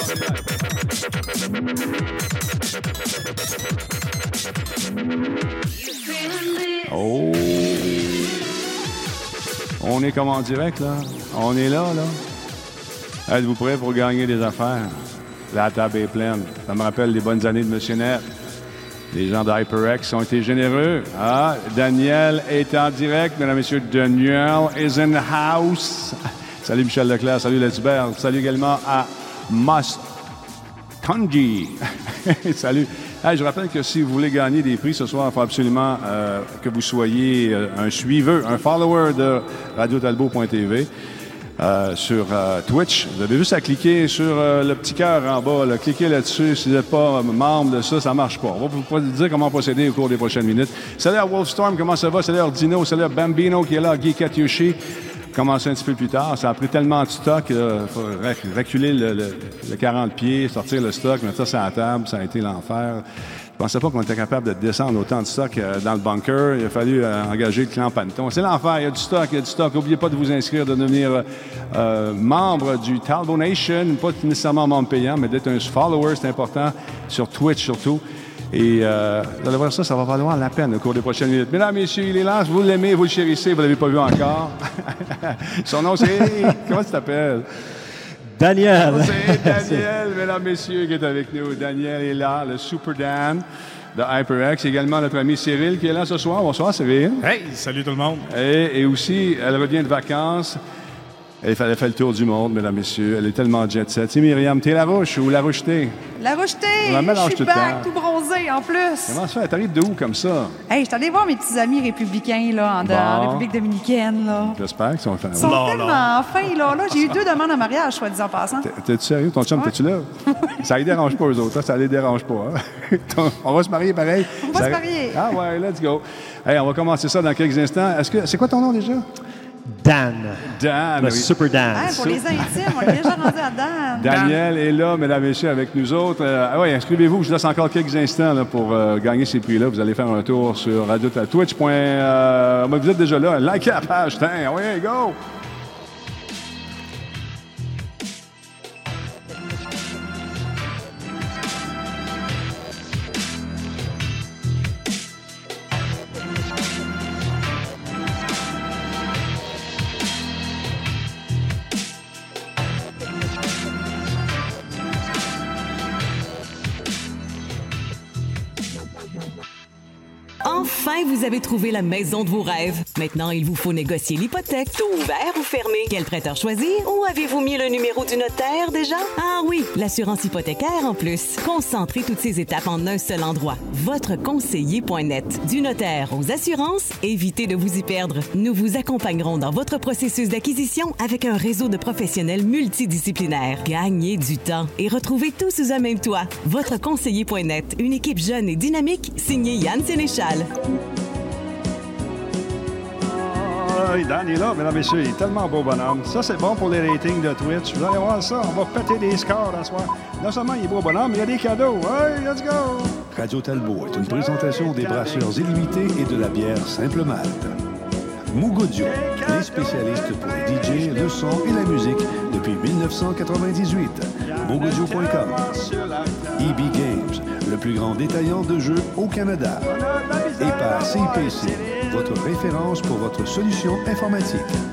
Oh! On est comme en direct, là. On est là, là. Êtes-vous prêts pour gagner des affaires? La table est pleine. Ça me rappelle les bonnes années de M. Net. Les gens d'HyperX ont été généreux. Ah, Daniel est en direct. Mesdames et messieurs, Daniel is in the house. Salut Michel Leclerc, salut Letubert. Salut également à Mas Kanji. Salut. Hey, je rappelle que si vous voulez gagner des prix ce soir, il faut absolument que vous soyez un suiveur, un follower de radiotalbot.tv sur Twitch. Vous avez juste à cliquer sur le petit cœur en bas. Là. Cliquez là-dessus. Si vous n'êtes pas membre de ça, ça ne marche pas. On va vous dire comment procéder au cours des prochaines minutes. Salut à Wolfstorm, comment ça va? Salut à Ordino, salut à Bambino qui est là, Guy Katyushi. Commencer un petit peu plus tard. Ça a pris tellement de stock qu'il faut reculer le 40 pieds, sortir le stock, mettre ça sur la table. Ça a été l'enfer. Je pensais pas qu'on était capable de descendre autant de stock dans le bunker. Il a fallu engager le clan Panton. C'est l'enfer. Il y a du stock, il y a du stock. N'oubliez pas de vous inscrire, de devenir membre du Talbot Nation. Pas nécessairement membre payant, mais d'être un follower, c'est important. Sur Twitch surtout. Et vous allez voir ça, ça va valoir la peine au cours des prochaines minutes. Mesdames, messieurs, il est là, vous l'aimez, vous le chérissez, vous ne l'avez pas vu encore. Son nom, c'est... Comment tu t'appelles? Daniel. C'est Daniel, mesdames, messieurs, qui est avec nous. Daniel est là, le Super Dan de HyperX. Également notre ami Cyril qui est là ce soir. Bonsoir, Cyril. Hey, salut tout le monde. Et aussi, elle revient de vacances. Elle fait le tour du monde, mesdames, messieurs. Elle est tellement jet set. Tu sais, Myriam, t'es Larouche ou Larouche-té? Larouche-té! On la mélange Je suis tout le back, temps. tout bronzé en plus. Comment ça fait? T'arrives de où comme ça? Hey, je suis allée voir mes petits amis républicains là, en Bon. République dominicaine. Là. J'espère qu'ils sont fans. Ils sont tellement fins. Là. J'ai eu 2 demandes en mariage, soit disant passant. T'es-tu sérieux? Ton chum, t'es-tu là? Ça les dérange pas, eux autres. Ça les dérange pas. Hein? On va se marier pareil. On va se marier. Ah ouais, let's go. Hey, on va commencer ça dans quelques instants. C'est quoi ton nom déjà? Dan. Dan. Le oui. Super Dan. Hey, pour les intimes, on est déjà rendu à Dan. Daniel est là, mesdames et messieurs, avec nous autres. Oui, inscrivez-vous. Je vous laisse encore quelques instants là, pour gagner ces prix-là. Vous allez faire un tour sur Twitch. Vous êtes déjà là. Likez la page. Oui, go! Enfin, vous avez trouvé la maison de vos rêves. Maintenant, il vous faut négocier l'hypothèque. Taux ouvert ou fermé? Quel prêteur choisir? Ou avez-vous mis le numéro du notaire déjà? Ah oui, l'assurance hypothécaire en plus. Concentrez toutes ces étapes en un seul endroit. Votreconseiller.net. Du notaire aux assurances, évitez de vous y perdre. Nous vous accompagnerons dans votre processus d'acquisition avec un réseau de professionnels multidisciplinaires. Gagnez du temps et retrouvez tout sous un même toit. Votreconseiller.net. Une équipe jeune et dynamique signée Yann Sénéchal. Dan est là, mesdames et messieurs. Il est tellement beau bonhomme. Ça, c'est bon pour les ratings de Twitch. Vous allez voir ça. On va péter des scores ce soir. Non seulement il est beau bonhomme, mais il y a des cadeaux. Hey, let's go! Radio Talbot est une présentation des brasseurs illimités et de la bière Simple Malte. Mougoudio, les spécialistes pour les DJ, le son et la musique depuis 1998. Mougoudio.com. EB Games, le plus grand détaillant de jeux au Canada. Et par CIPC, votre référence pour votre solution informatique.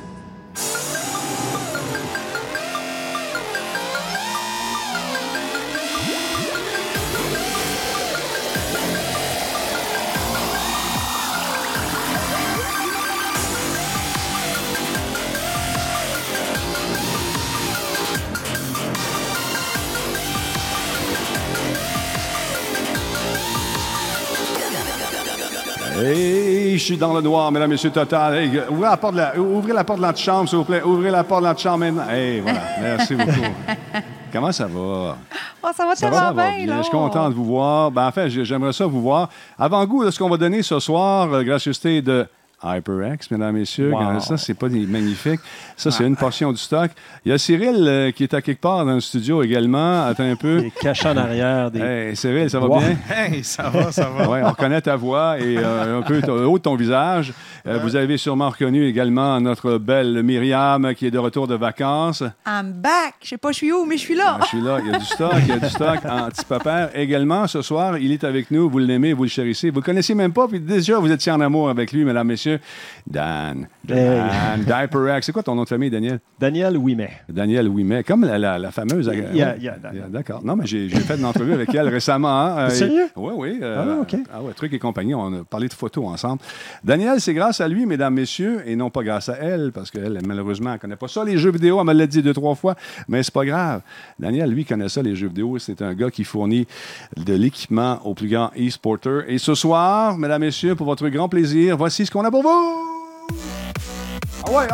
Hey, je suis dans le noir, mesdames et messieurs, total. Hey, ouvrez la porte de l'antichambre, s'il vous plaît. Ouvrez la porte de l'antichambre maintenant. Hey, voilà. Merci beaucoup. Comment ça va? Oh, ça va tellement bien, là. Je suis content de vous voir. En fait, j'aimerais ça vous voir. Avant-goût de ce qu'on va donner ce soir, gracieuseté de HyperX, mesdames et messieurs. Wow. Regardez ça, c'est pas magnifique. Ça, c'est une portion du stock. Il y a Cyril qui est à quelque part dans le studio également. Attends un peu. Des cachets en arrière. Des... Hey, Cyril, ça va Wow. bien? Hey, ça va, ça va. Oui, on reconnaît ta voix et un peu haut de ton visage. Vous avez sûrement reconnu également notre belle Myriam qui est de retour de vacances. I'm back. Je sais pas je suis où, mais je suis là. Je suis là, il y a du stock en petit papa. Également, ce soir, il est avec nous. Vous l'aimez, vous le chérissez. Vous le connaissez même pas, puis déjà, vous étiez en amour avec lui, mesdames, messieurs. Dan, HyperX. C'est quoi ton nom de famille, Daniel? Daniel Ouimet. Daniel Ouimet, comme la fameuse... Yeah, D'accord. Non, mais j'ai fait une entrevue avec elle récemment. Hein. Sérieux? Oui. OK. Ah ouais, Truc et compagnie, on a parlé de photos ensemble. Daniel, c'est grâce à lui, mesdames, messieurs, et non pas grâce à elle, parce qu'elle, malheureusement, elle ne connaît pas ça, les jeux vidéo. Elle me l'a dit 2-3 fois, mais c'est pas grave. Daniel, lui, connaît ça, les jeux vidéo. C'est un gars qui fournit de l'équipement aux plus grands e-sporters. Et ce soir, mesdames, messieurs, pour votre grand plaisir, voici ce qu'on a pour vous! Ah ouais!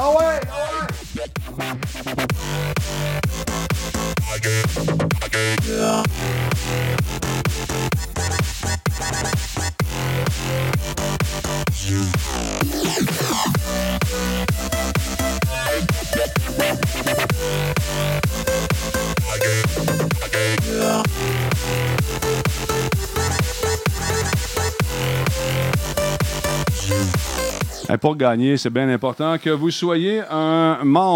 Pour gagner, c'est bien important que vous soyez un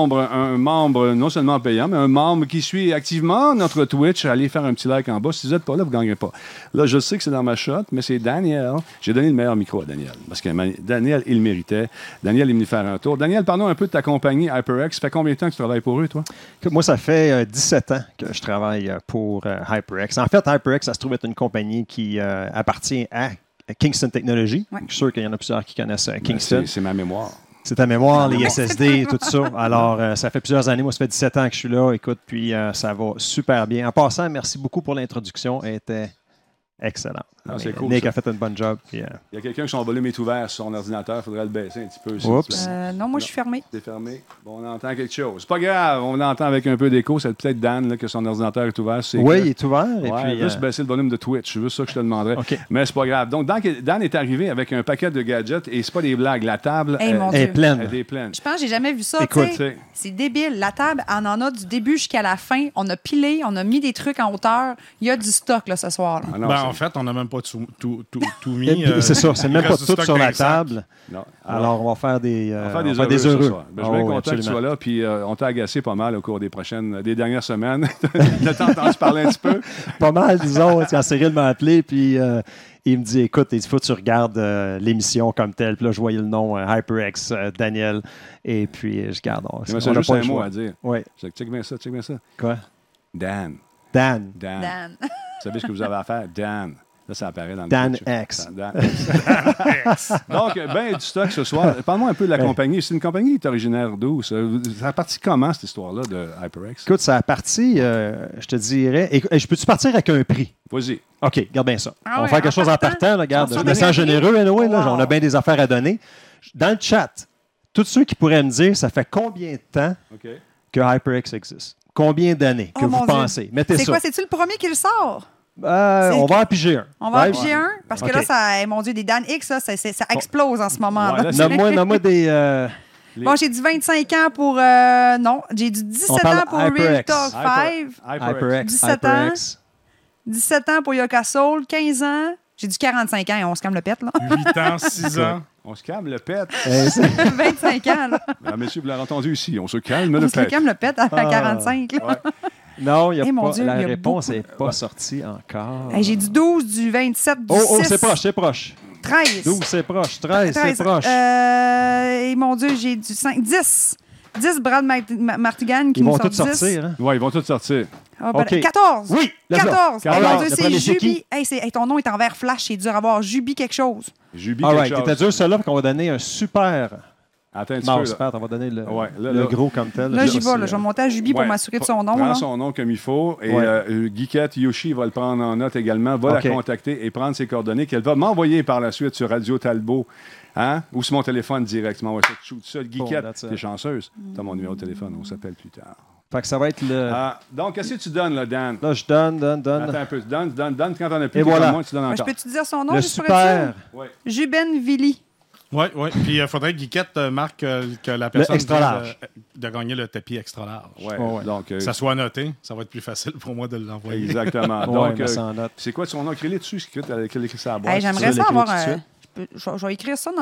membre non seulement payant, mais un membre qui suit activement notre Twitch. Allez faire un petit like en bas. Si vous n'êtes pas là, vous ne gagnerez pas. Là, je sais que c'est dans ma shot, mais c'est Daniel. J'ai donné le meilleur micro à Daniel, parce que Daniel, il le méritait. Daniel, il est venu faire un tour. Daniel, parlons un peu de ta compagnie HyperX. Ça fait combien de temps que tu travailles pour eux, toi? Moi, ça fait 17 ans que je travaille pour HyperX. En fait, HyperX, ça se trouve être une compagnie qui appartient à Kingston Technology. Ouais. Je suis sûr qu'il y en a plusieurs qui connaissent Kingston. C'est ma mémoire. C'est ta mémoire, les SSD, tout ça. Alors, ça fait plusieurs années. Moi, ça fait 17 ans que je suis là. Écoute, puis ça va super bien. En passant, merci beaucoup pour l'introduction. Elle était excellente. Ah, c'est cool, Nick ça. a fait une bonne job. Puis, Il y a quelqu'un qui son volume est ouvert sur son ordinateur. Il faudrait le baisser un petit peu. s'il Oups. te plaît. Non, moi, je suis fermée. C'est fermé. Bon, on entend quelque chose. C'est pas grave. On l'entend avec un peu d'écho. C'est peut-être Dan là, que son ordinateur est ouvert. oui, il est ouvert. Et Ouais, puis, juste baisser le volume de Twitch. C'est juste ça que je te demanderais. OK. Mais c'est pas grave. Donc, Dan est arrivé avec un paquet de gadgets et c'est pas des blagues. La table Hey, mon elle est Dieu. pleine. elle est pleine. Je pense que j'ai jamais vu ça. Écoute, tu sais. C'est débile. La table, on en a du début jusqu'à la fin. On a pilé, on a mis des trucs en hauteur. Il y a du stock là, ce soir. Là. Ah non, Ben, c'est- en fait, on n'a même pas tout mis. C'est ça, c'est il même pas reste du tout stock sur dans la les sacs. table. non. Alors, on va faire des, on va on faire va des faire heureux. ce heureux. soir. Ben, je suis Ah bien oui, content que tu sois absolument. là. Puis on t'a agacé pas mal au cours des dernières semaines. Le temps de se parler un petit peu. Pas mal, disons, quand Cyril m'a appelé, puis il me dit, écoute, il faut que tu regardes l'émission comme telle. Puis là, je voyais le nom HyperX, Daniel. Et puis, je garde. Il me juste un mot à dire. Oui. Check bien ça. Quoi? Dan. Dan. Dan. Vous savez ce que vous avez à faire? Dan. Là, ça apparaît dans le Dan Twitch. X. Dan X. Donc, ben du stock ce soir. Parle-moi un peu de la compagnie. C'est une compagnie qui est originaire d'où? Ça a parti comment, cette histoire-là de HyperX? Écoute, ça a parti, je te dirais. Et je peux-tu partir avec un prix? Vas-y. OK, regarde bien ça. Ah on va ouais, faire quelque en chose en partant? partant. Là, regarde, On je va me sens donner un généreux, anyway, là, Wow. on a bien des affaires à donner. Dans le chat, tous ceux qui pourraient me dire, ça fait combien de temps OK. que HyperX existe? Combien d'années que Oh, mon vous Dieu. pensez? Mettez C'est ça. quoi? C'est-tu le premier qui le sort? On va en piger un. On va Right? en piger un? Parce que OK. là, ça, mon Dieu, des Dan X, là, ça explose en ce moment. Ouais, là. là, Nomme-moi des... Bon, j'ai du 25 ans pour... non, j'ai du 17 parle ans pour Real HyperX. Talk 5, HyperX. 17 ans. HyperX. 17 ans pour Yoka Soul, 15 ans. J'ai du 45 ans et on se calme le pète, là. 8 ans, 6 ans. On se calme le pet. 25 ans, là. Ah, messieurs, vous l'avez entendu ici. On se calme On le se pet. calme le pète à 45, là. Ouais. Non, il y a Eh, mon pas, Dieu, la il y a réponse beaucoup. n'est pas sortie encore. Hey, j'ai du 12, du 27, du 6. Oh, c'est proche, c'est proche. 13. 12, c'est proche. 13, c'est proche. Et mon Dieu, j'ai du 5, 10. 10 Brad Martigan qui Ils nous vont sont tous 10. sortir. Hein? Ouais, ils vont tous sortir. Ah, ben, OK. 14. Oui, let's go. 14. Alors, Hey, mon Dieu, le c'est premier, c'est Jubi. qui? Hey, ton nom est en vert flash, c'est dur à voir. Jubi quelque chose. Jubi All quelque right, chose. t'étais dur, celui-là, qu'on va donner un super Attends un petit peu. mouse là. pad. On va donner le, Ouais, là, le là. gros comme tel. Là, Je j'y sais vais. pas Là. si, Je vais monter à Jubi pour Ouais. m'assurer de son nom. Prends Là. son nom comme il faut. Et Ouais. Guiquette Yoshi va le prendre en note également. Va OK. la contacter et prendre ses coordonnées qu'elle va m'envoyer par la suite sur Radio Talbot. Hein? Ou sur mon téléphone directement. Ouais, ça, Guiquette, that's it. t'es chanceuse. T'as mon numéro de téléphone. On s'appelle plus tard. Fait que ça va être le... Ah, donc, qu'est-ce que tu donnes, là, Dan? Là, je donne. Attends un peu. Donne quand t'en as plus. Et puis voilà. comme moi, tu donnes Je encore. peux-tu dire son nom Le juste pour être super... sûr? Ouais. Juben Vili. Oui, oui. Puis il faudrait que Guiquette marque que la personne extra vient large. de gagner le tapis extra large. Ouais. Ouais. Donc, Que ça soit noté, ça va être plus facile pour moi de l'envoyer. exactement. Ouais, Donc, mais sans note. c'est quoi son nom? Écris-le dessus, quel écrit ça à la boîte. Hey, j'aimerais Ça, ça avoir l'écrire tout de un. Je vais écrire ça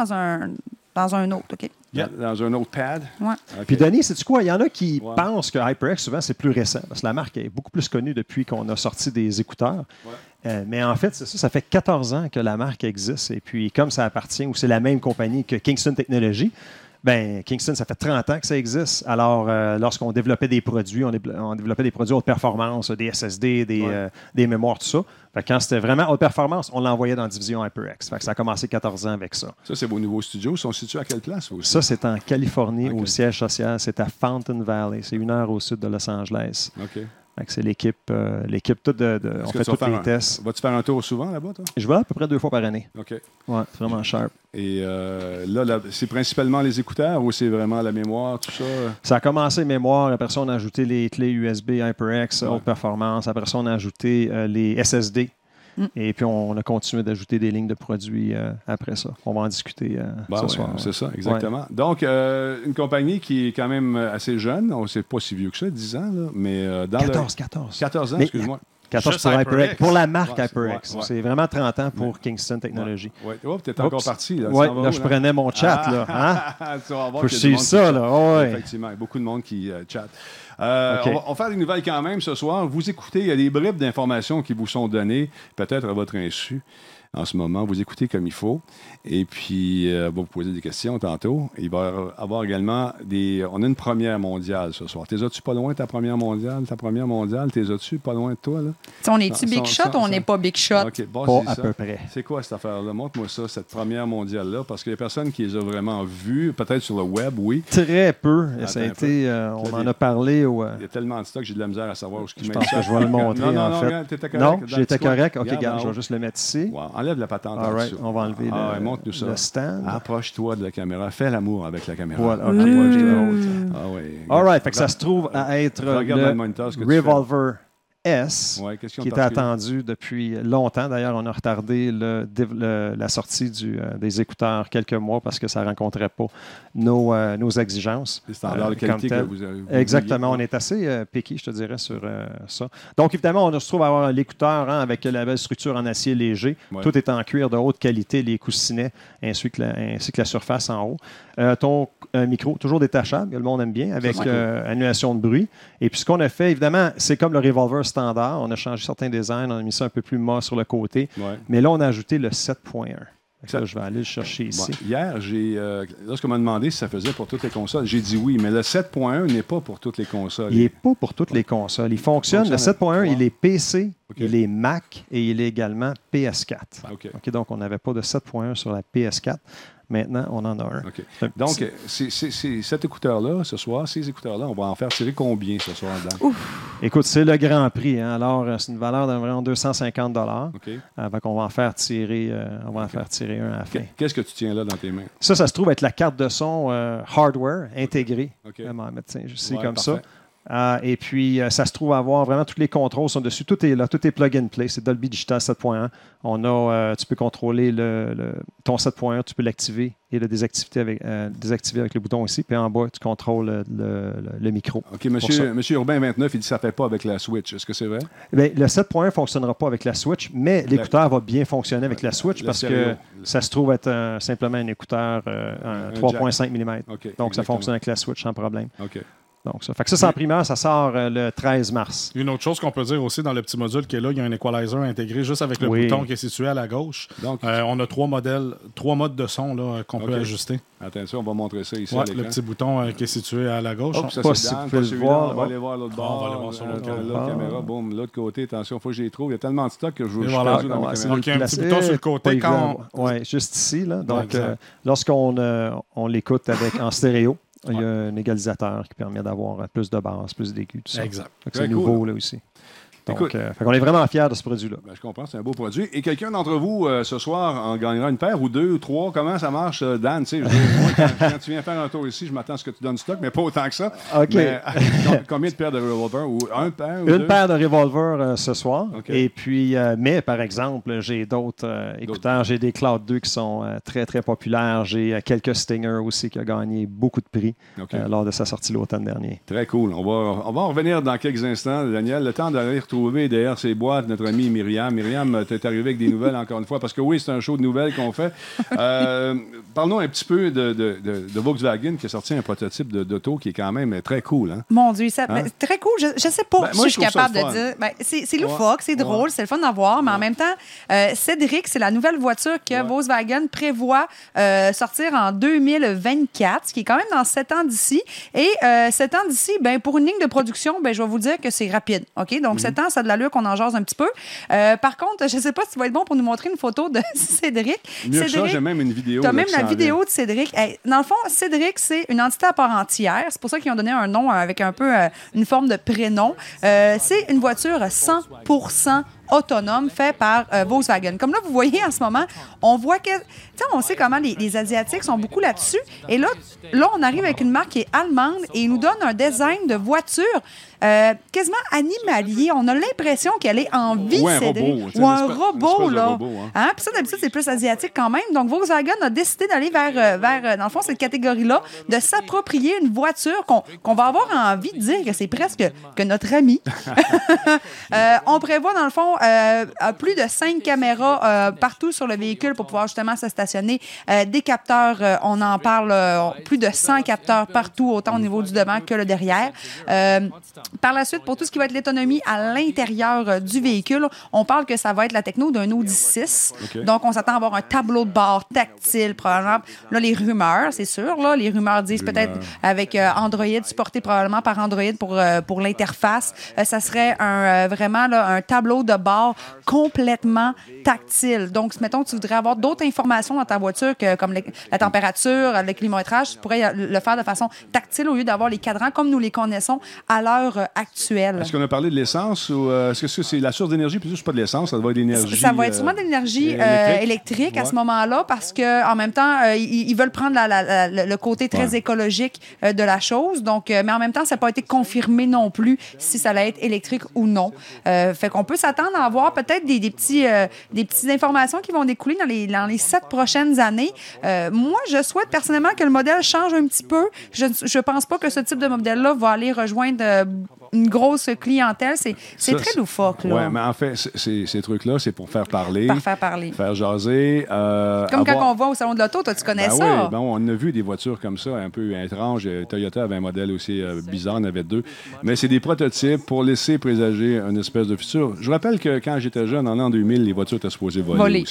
dans un autre, OK? Dans un autre pad. Ouais. OK. Puis, Denis, sais-tu quoi? Il y en a qui Ouais. pensent que HyperX, souvent, c'est plus récent, parce que la marque est beaucoup plus connue depuis qu'on a sorti des écouteurs. Ouais. Mais en fait, c'est ça fait 14 ans que la marque existe. Et puis, comme ça appartient, ou c'est la même compagnie que Kingston Technology, ben Kingston, ça fait 30 ans que ça existe. Alors, lorsqu'on développait des produits, on développait des produits haute performance, des SSD, des mémoires, tout ça. Fait que quand c'était vraiment haute performance, on l'envoyait dans la division HyperX. Fait que ça a commencé 14 ans avec ça. Ça, c'est vos nouveaux studios. Ils sont situés à quelle place aussi? Ça, c'est en Californie, Ok. au siège social. C'est à Fountain Valley. C'est 1 heure au sud de Los Angeles. OK. Fait que c'est l'équipe toute on Est-ce que fait tu vas tous les faire tests. Vas-tu faire un tour souvent là-bas, toi? Je vais à peu près 2 fois par année. OK. Ouais, c'est vraiment sharp. Et là, c'est principalement les écouteurs ou c'est vraiment la mémoire, tout ça? Ça a commencé mémoire. Après ça, on a ajouté les clés USB HyperX, haute performance. Après ça, on a ajouté les SSD. Et puis, on a continué d'ajouter des lignes de produits après ça. On va en discuter ce soir. C'est ça, exactement. Ouais. Donc, une compagnie qui est quand même assez jeune. On ne sait pas si vieux que ça, 10 ans, là, mais dans 14 ans, Mais, excuse-moi. 14 Juste pour HyperX. Pour la marque Ouais, HyperX. ouais. C'est vraiment 30 ans pour Kingston Technology. Oui, tu es encore parti. Là, Oui, là, je prenais mon chat. Là, hein? Tu vas voir Faut qu'il y a suivre du monde ça. qui Là. chatte. Ouais. Effectivement, il y a beaucoup de monde qui chatte. Okay. On va faire des nouvelles quand même ce soir. Vous écoutez, il y a des bribes d'informations qui vous sont données, peut-être à votre insu. En ce moment, vous écoutez comme il faut. Et puis, on va vous poser des questions tantôt. Il va y avoir également on a une première mondiale ce soir. T'es as-tu pas loin ta première mondiale? Ta première mondiale, t'es as-tu pas loin de toi, là? T'sais, on est-tu big shot ou on n'est pas big shot? OK, bon, Pas c'est à ça. peu près. C'est quoi cette affaire-là? Montre-moi ça, cette première mondiale-là, parce qu'il y a personne qui les a vraiment vues, peut-être sur le web, oui. Très peu. Ça a Attends un été, on en a parlé. Il y a tellement de stock, j'ai de la misère à savoir où ce qui Je pense que je vais le montrer, non, en fait. regarde, t'étais correct. Non, Dans le j'étais petit coin. correct. OK, Regarde, regarde, en je vais haut. juste le mettre ici. Wow, enlève la patente All en right, dessous. on va enlever montre-nous ça. le stand. Approche-toi de la caméra. Fais l'amour avec la caméra. Voilà, OK. Ah oui. All right, fait que ça se trouve à être Regarde dans le le moniteur ce que tu fais. Revolver S, Ouais, qu'est-ce qu'ils ont qui était particulier? attendu depuis longtemps. D'ailleurs, on a retardé la sortie des écouteurs quelques mois parce que ça ne rencontrait pas nos exigences. Les standards de comme qualité que tel. vous avez. Exactement, on est assez piqué, je te dirais, sur ça. Donc, évidemment, on se trouve à avoir l'écouteur avec la belle structure en acier léger. Ouais. Tout est en cuir de haute qualité, les coussinets ainsi que la surface en haut. Ton micro, toujours détachable, le monde aime bien, avec annulation de bruit. Et puis, ce qu'on a fait, évidemment, c'est comme le Revolver standard. On a changé certains designs, on a mis ça un peu plus mat sur le côté. Ouais. Mais là, on a ajouté le 7.1. Là, je vais aller le chercher ici. Bon, hier, lorsqu'on m'a demandé si ça faisait pour toutes les consoles, j'ai dit oui, mais le 7.1 n'est pas pour toutes les consoles. Il n'est pas pour toutes les consoles. Il fonctionne. Le 7.1, il est PC, il est Mac et il est également PS4. OK. Donc, on n'avait pas de 7.1 sur la PS4. Maintenant, on en a un. OK. Donc, cet écouteur-là, ce soir, ces écouteurs-là, on va en faire tirer combien ce soir dedans? Écoute, c'est le grand prix. Hein? Alors, c'est une valeur d'environ 250 $. OK. On va en faire tirer, un à la fin. Qu'est-ce que tu tiens là dans tes mains? Ça se trouve être la carte de son hardware intégrée. OK. On va mettre ici Ouais, comme parfait. ça. Et puis, ça se trouve avoir vraiment tous les contrôles sont dessus. Tout est là, tout est plug and play. C'est Dolby Digital 7.1. Tu peux contrôler ton 7.1, tu peux l'activer et le désactiver avec le bouton ici. Puis en bas, tu contrôles le micro. OK, monsieur Urbain 29, il dit que ça ne fait pas avec la Switch. Est-ce que c'est vrai? Bien, le 7.1 ne fonctionnera pas avec la Switch, mais l'écouteur va bien fonctionner avec la Switch parce que ça se trouve être simplement un écouteur 3.5 mm. Okay, donc, ça exactement. fonctionne avec la Switch sans problème. OK. Donc, ça fait que ça, c'est en primeur, ça sort le 13 mars. Une autre chose qu'on peut dire aussi dans le petit module qui est là, il y a un equalizer intégré juste avec le bouton qui est situé à la gauche. Donc, on a 3 modes de son là, qu'on peut ajuster. Attention, on va montrer ça ici à l'écran. Le petit bouton qui est situé à la gauche. Ça, pas c'est si down, vous pouvez pas le celui-là. voir. On va aller voir l'autre bord. On va aller voir sur l'autre caméra. Boum, l'autre côté. Attention, il faut que je les trouve. Il y a tellement de stock que je suis voilà. perdu dans ma caméra. Donc, il y a un petit bouton sur le côté quand Oui, juste ici. Là. Donc, lorsqu'on l'écoute en stéréo, il y a un égalisateur qui permet d'avoir plus de basses, plus d'aigus, tout ça. Exact. C'est nouveau là aussi. Donc, on est vraiment fiers de ce produit-là. Ben, je comprends, c'est un beau produit. Et quelqu'un d'entre vous, ce soir, en gagnera une paire ou 2 ou 3. Comment ça marche, Dan? Tu sais, moi, quand tu viens faire un tour ici, je m'attends à ce que tu donnes stock, mais pas autant que ça. OK. Mais, combien de paires de revolvers? Ou un paire ou Une deux? paire de revolvers ce soir. Okay. Et puis, mais par exemple, j'ai d'autres écouteurs. J'ai des Cloud 2 qui sont très, très populaires. J'ai quelques Stinger aussi qui a gagné beaucoup de prix lors de sa sortie l'automne dernier. Très cool. On va en revenir dans quelques instants, Daniel. Le temps d'aller retrouver derrière ces boîtes notre amie Myriam. Myriam, tu es arrivée avec des nouvelles encore une fois, parce que oui, c'est un show de nouvelles qu'on fait. Parlons un petit peu de Volkswagen qui a sorti un prototype d'auto qui est quand même très cool. Hein? Mon Dieu, très cool. Je sais pas si je suis capable de dire. C'est loufoque, c'est drôle, c'est le fun d'en voir, mais en même temps, Cédric, c'est la nouvelle voiture que Volkswagen prévoit sortir en 2024, ce qui est quand même dans 7 ans d'ici. Et 7 ans d'ici, pour une ligne de production, je vais vous dire que c'est rapide. OK? Donc, 7 ans, ça a de l'allure qu'on en jase un petit peu. Par contre, je ne sais pas si tu vas être bon pour nous montrer une photo de Cédric. Mieux que ça, j'ai même une vidéo. Tu as même la vidéo de Cédric. Dans le fond, Cédric, c'est une entité à part entière. C'est pour ça qu'ils ont donné un nom avec un peu une forme de prénom. C'est une voiture 100% autonome fait par Volkswagen. Comme là, vous voyez en ce moment, on voit que... on sait comment les Asiatiques sont beaucoup là-dessus. Et là, on arrive avec une marque qui est allemande et il nous donne un design de voiture quasiment animalier. On a l'impression qu'elle est en vie, Cédric. Ou un robot, là. Hein? Puis ça, d'habitude, c'est plus asiatique quand même. Donc, Volkswagen a décidé d'aller vers dans le fond, cette catégorie-là, de s'approprier une voiture qu'on va avoir envie de dire que c'est presque que notre ami. On prévoit, dans le fond, plus de 5 caméras partout sur le véhicule pour pouvoir justement se stationner. Des capteurs, on en parle, plus de 100 capteurs partout, autant au niveau du devant que le derrière. Par la suite, pour tout ce qui va être l'autonomie à l'intérieur du véhicule, on parle que ça va être la techno d'un Audi 6. Okay. Donc, on s'attend à avoir un tableau de bord tactile, probablement. Là, les rumeurs, c'est sûr. Là, les rumeurs disent peut-être avec Android, supporté probablement par Android pour l'interface. Ça serait vraiment là, un tableau de bord complètement tactile. Donc, mettons que tu voudrais avoir d'autres informations dans ta voiture, comme la température, le climamétrage, tu pourrais le faire de façon tactile au lieu d'avoir les cadrans comme nous les connaissons à l'heure actuelle. Est-ce qu'on a parlé de l'essence ou est-ce que c'est la source d'énergie? Puis c'est pas de l'essence, ça doit être de l'énergie. Ça va être sûrement de l'énergie électrique à ce moment-là parce qu'en même temps, ils veulent prendre le côté très écologique de la chose. Donc, mais en même temps, ça n'a pas été confirmé non plus si ça allait être électrique ou non. Fait qu'on peut s'attendre à avoir peut-être des petites informations qui vont découler dans les 7 prochaines années. Moi, je souhaite personnellement que le modèle change un petit peu. Je ne pense pas que ce type de modèle-là va aller rejoindre une grosse clientèle. C'est très loufoque. Oui, mais en fait, ces trucs-là, c'est pour faire parler. Par faire parler. Faire jaser. Comme quand on va au salon de l'auto, toi, tu connais ça? Oui, on a vu des voitures comme ça, un peu étranges. Toyota avait un modèle aussi bizarre, on avait 2. Mais c'est des prototypes pour laisser présager une espèce de futur. Je rappelle que quand j'étais jeune, en l'an 2000, les voitures étaient supposées voler.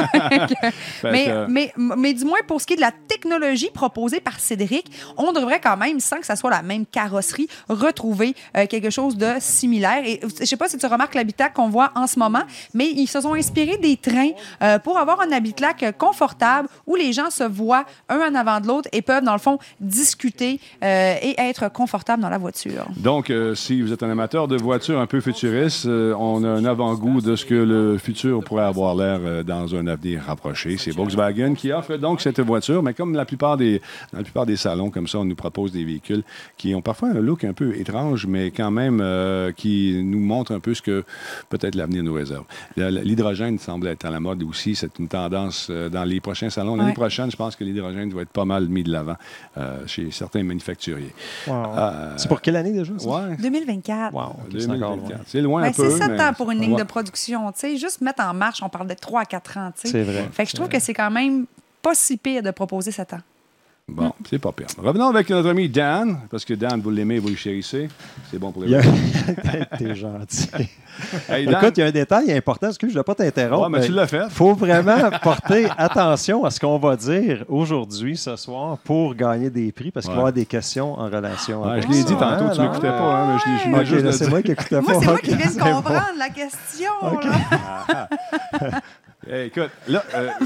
mais du moins, pour ce qui est de la technologie proposée par Cédric, on devrait quand même, sans que ça soit la même carrosserie, retrouver quelque chose de similaire. Et je ne sais pas si tu remarques l'habitacle qu'on voit en ce moment, mais ils se sont inspirés des trains pour avoir un habitacle confortable où les gens se voient un en avant de l'autre et peuvent, dans le fond, discuter et être confortables dans la voiture. Donc, si vous êtes un amateur de voitures un peu futuristes, on a un avant-goût de ce que le futur pourrait avoir l'air dans un avenir rapproché. C'est Volkswagen qui offre donc cette voiture, mais comme dans la plupart des salons, comme ça, on nous propose des véhicules qui ont parfois un look un peu étrange, mais quand même qui nous montre un peu ce que peut-être l'avenir nous réserve. L'hydrogène semble être à la mode aussi. C'est une tendance dans les prochains salons. L'année prochaine, je pense que l'hydrogène va être pas mal mis de l'avant chez certains manufacturiers. Wow. C'est pour quelle année déjà, ça? 2024. Wow. 2024. C'est loin un peu. C'est 7 ans pour une ligne de production. Juste mettre en marche, on parle de 3 à 4 ans. C'est vrai. Fait que je trouve que c'est quand même pas si pire de proposer 7 ans. Bon, c'est pas pire. Revenons avec notre ami Dan, parce que Dan, vous l'aimez, vous le chérissez. C'est bon pour les T'es gentil. Hey, Dan. Écoute, il y a un détail important, excuse, je ne vais pas t'interrompre. Ouais, mais tu l'as fait. Il faut vraiment porter attention à ce qu'on va dire aujourd'hui, ce soir, pour gagner des prix, parce qu'il va y avoir des questions en relation avec ça. Je l'ai dit tantôt, tu ne m'écoutais pas. Hein, mais c'est moi qui n'écoutais pas. Moi, c'est moi qui viens de comprendre la question. Okay. Écoute, là...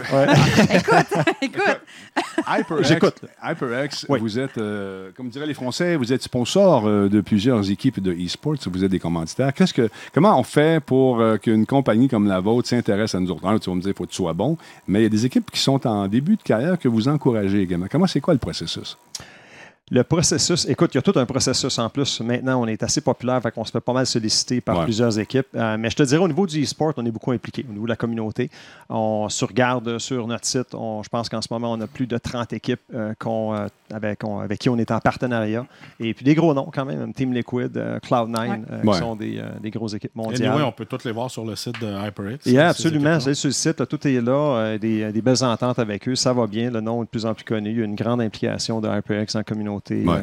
Écoute. HyperX, vous êtes, comme diraient les Français, vous êtes sponsor de plusieurs équipes de e-sports, vous êtes des commanditaires. Comment on fait pour qu'une compagnie comme la vôtre s'intéresse à nous autres? Tu vas me dire qu'il faut que tu sois bon, mais il y a des équipes qui sont en début de carrière que vous encouragez également. C'est quoi le processus? Le processus, écoute, il y a tout un processus en plus. Maintenant, on est assez populaire, fait qu'on se fait pas mal solliciter par plusieurs équipes. Mais je te dirais, au niveau du e-sport, on est beaucoup impliqué. Au niveau de la communauté, on se regarde sur notre site. Je pense qu'en ce moment, on a plus de 30 équipes avec qui on est en partenariat. Et puis des gros noms quand même, Team Liquid, Cloud9, qui sont des grosses équipes mondiales. Anyway, on peut toutes les voir sur le site de HyperX. Absolument, c'est sur le site, tout est là. Des belles ententes avec eux, ça va bien. Le nom est de plus en plus connu. Il y a une grande implication de HyperX en communauté.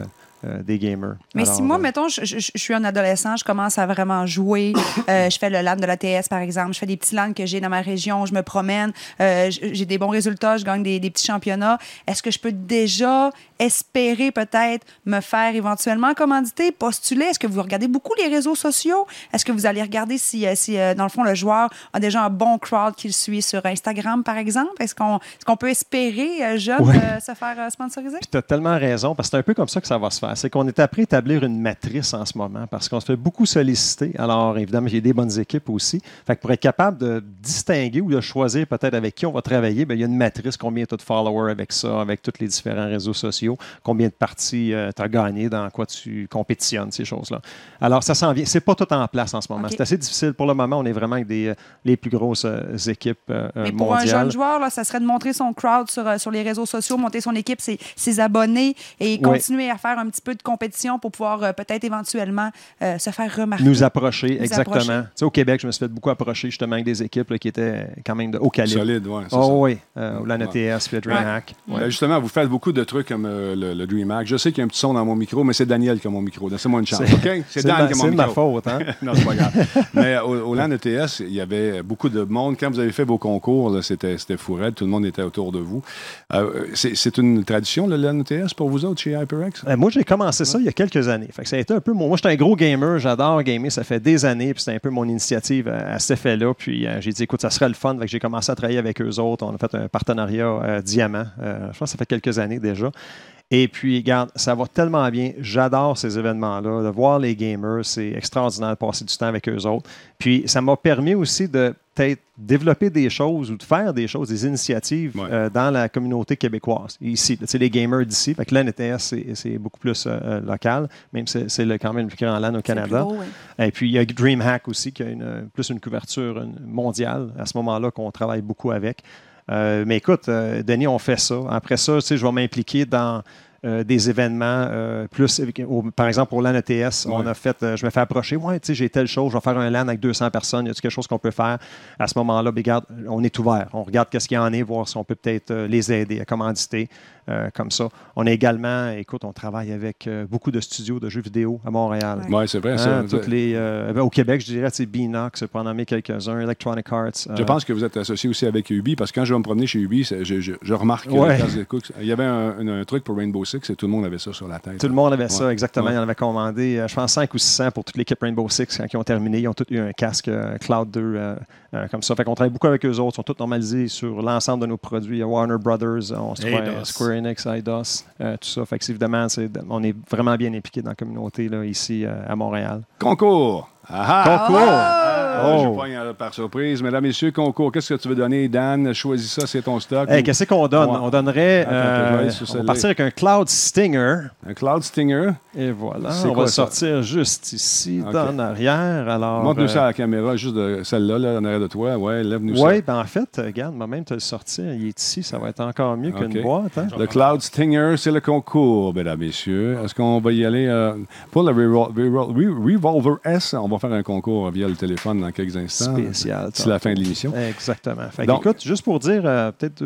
Des gamers. Mais si moi, mettons, je suis un adolescent, je commence à vraiment jouer, je fais le LAN de l'ATS, par exemple, je fais des petits LAN que j'ai dans ma région, je me promène, j'ai des bons résultats, je gagne des petits championnats. Est-ce que je peux déjà espérer peut-être me faire éventuellement commanditer, postuler? Est-ce que vous regardez beaucoup les réseaux sociaux? Est-ce que vous allez regarder si dans le fond, le joueur a déjà un bon crowd qu'il suit sur Instagram, par exemple? Est-ce qu'on peut espérer, jeune, se faire sponsoriser? Tu as tellement raison, parce que c'est un peu comme ça que ça va se faire. C'est qu'on est après établir une matrice en ce moment parce qu'on se fait beaucoup solliciter. Alors, évidemment, il y a des bonnes équipes aussi. Fait que pour être capable de distinguer ou de choisir peut-être avec qui on va travailler, bien, il y a une matrice, combien tu as de followers avec ça, avec tous les différents réseaux sociaux, combien de parties tu as gagné, dans quoi tu compétitionnes, ces choses-là. Alors, ça s'en vient. C'est pas tout en place en ce moment. Okay. C'est assez difficile. Pour le moment, on est vraiment avec les plus grosses équipes mondiales. Mais pour un jeune joueur, là, ça serait de montrer son crowd sur les réseaux sociaux, monter son équipe, ses abonnés et continuer à faire un petit peu de compétition pour pouvoir peut-être éventuellement se faire remarquer. Nous approcher, exactement. Tu sais, au Québec, je me suis fait beaucoup approcher justement avec des équipes là, qui étaient quand même de haut calibre. Solide, oui. Oui, l'AN ETS, puis le DreamHack. Ouais. Justement, vous faites beaucoup de trucs comme le DreamHack. Je sais qu'il y a un petit son dans mon micro, mais c'est Daniel qui a mon micro. Laissez-moi une chance, OK? C'est Dan qui a mon micro. C'est de ma faute, hein? Non, c'est pas grave. Mais au LAN ETS, il y avait beaucoup de monde. Quand vous avez fait vos concours, là, c'était fourette. Tout le monde était autour de vous. C'est une tradition, le LAN ETS, pour vous autres, chez HyperX? Moi, j'ai commencé ça il y a quelques années. Fait que ça a été un peu moi, j'étais un gros gamer, j'adore gamer, ça fait des années, puis c'était un peu mon initiative à cet effet-là. Puis j'ai dit, écoute, ça serait le fun. Fait que j'ai commencé à travailler avec eux autres. On a fait un partenariat Diamant. Je pense que ça fait quelques années déjà. Et puis, regarde, ça va tellement bien. J'adore ces événements-là. De voir les gamers, c'est extraordinaire de passer du temps avec eux autres. Puis, ça m'a permis aussi de peut-être développer des choses ou de faire des choses, des initiatives dans la communauté québécoise. Ici, tu sais, les gamers d'ici. Fait que l'AN ETS, c'est beaucoup plus local, même si c'est quand même le plus grand LAN au Canada. Gros, Et puis, il y a DreamHack aussi, qui a plus une couverture mondiale à ce moment-là qu'on travaille beaucoup avec. Mais écoute, Denis, on fait ça. Après ça, tu sais, je vais m'impliquer dans des événements plus, par exemple, pour LAN ETS, on a fait, je me fais approcher, tu sais, j'ai telle chose, je vais faire un LAN avec 200 personnes, y a-t-il quelque chose qu'on peut faire? À ce moment-là, regarde, on est ouvert, on regarde qu'est-ce qu'il y en a, voir si on peut peut-être les aider à commanditer. Comme ça. On a également, écoute, on travaille avec beaucoup de studios de jeux vidéo à Montréal. Oui, c'est vrai, ça. Au Québec, je dirais, c'est Beanox, pour en nommer quelques-uns, Electronic Arts. Je pense que vous êtes associé aussi avec Ubi, parce que quand je vais me promener chez Ubi, je remarque il y avait un truc pour Rainbow Six et tout le monde avait ça sur la tête. Tout le monde avait ça, exactement. Ils en avaient commandé, je pense, 5 ou 600 pour toute l'équipe Rainbow Six quand ils ont terminé. Ils ont tous eu un casque Cloud 2 comme ça. Fait qu'on travaille beaucoup avec eux autres. Ils sont tous normalisés sur l'ensemble de nos produits. Il y a Warner Brothers, on se trouve Square Enix, Eidos, tout ça. Fait que évidemment, on est vraiment bien impliqués dans la communauté là, ici à Montréal. Concours! Concours! Je pogne par surprise. Mesdames, messieurs, concours. Qu'est-ce que tu veux donner, Dan? Choisis ça, c'est ton stock. Qu'est-ce qu'on donne? On donnerait... on va partir avec un Cloud Stinger. Un Cloud Stinger? Et voilà. On va le sortir juste ici, en arrière. Alors, montre-nous ça à la caméra, juste de celle-là, là, en arrière de toi. Ouais, lève-nous ça. Oui, ben en fait, regarde, moi-même te le sortir. Il est ici. Ça va être encore mieux qu'une boîte. Hein? Le Cloud Stinger, c'est le concours, mesdames, messieurs. Est-ce qu'on va y aller pour le Revolver S? On va faire un concours via le téléphone dans quelques instants. Spécial. C'est la fin de l'émission. Exactement. Fait donc, écoute, juste pour dire peut-être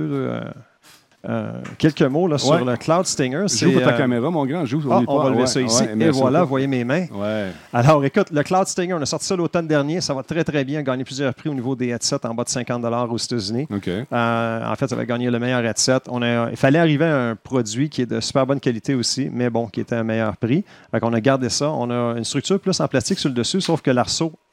quelques mots là, sur le Cloud Stinger. J'ouvre ta caméra, mon grand. On va lever ça ici. Et voilà, vous voyez mes mains. Ouais. Alors, écoute, le Cloud Stinger, on a sorti ça l'automne dernier. Ça va très, très bien. Gagné plusieurs prix au niveau des headsets en bas de 50 $ aux États-Unis. Okay. En fait, ça va gagner le meilleur headset. Il fallait arriver à un produit qui est de super bonne qualité aussi, mais bon, qui était à un meilleur prix. Fait qu'on a gardé ça. On a une structure plus en plastique sur le dessus, sauf que l'arceau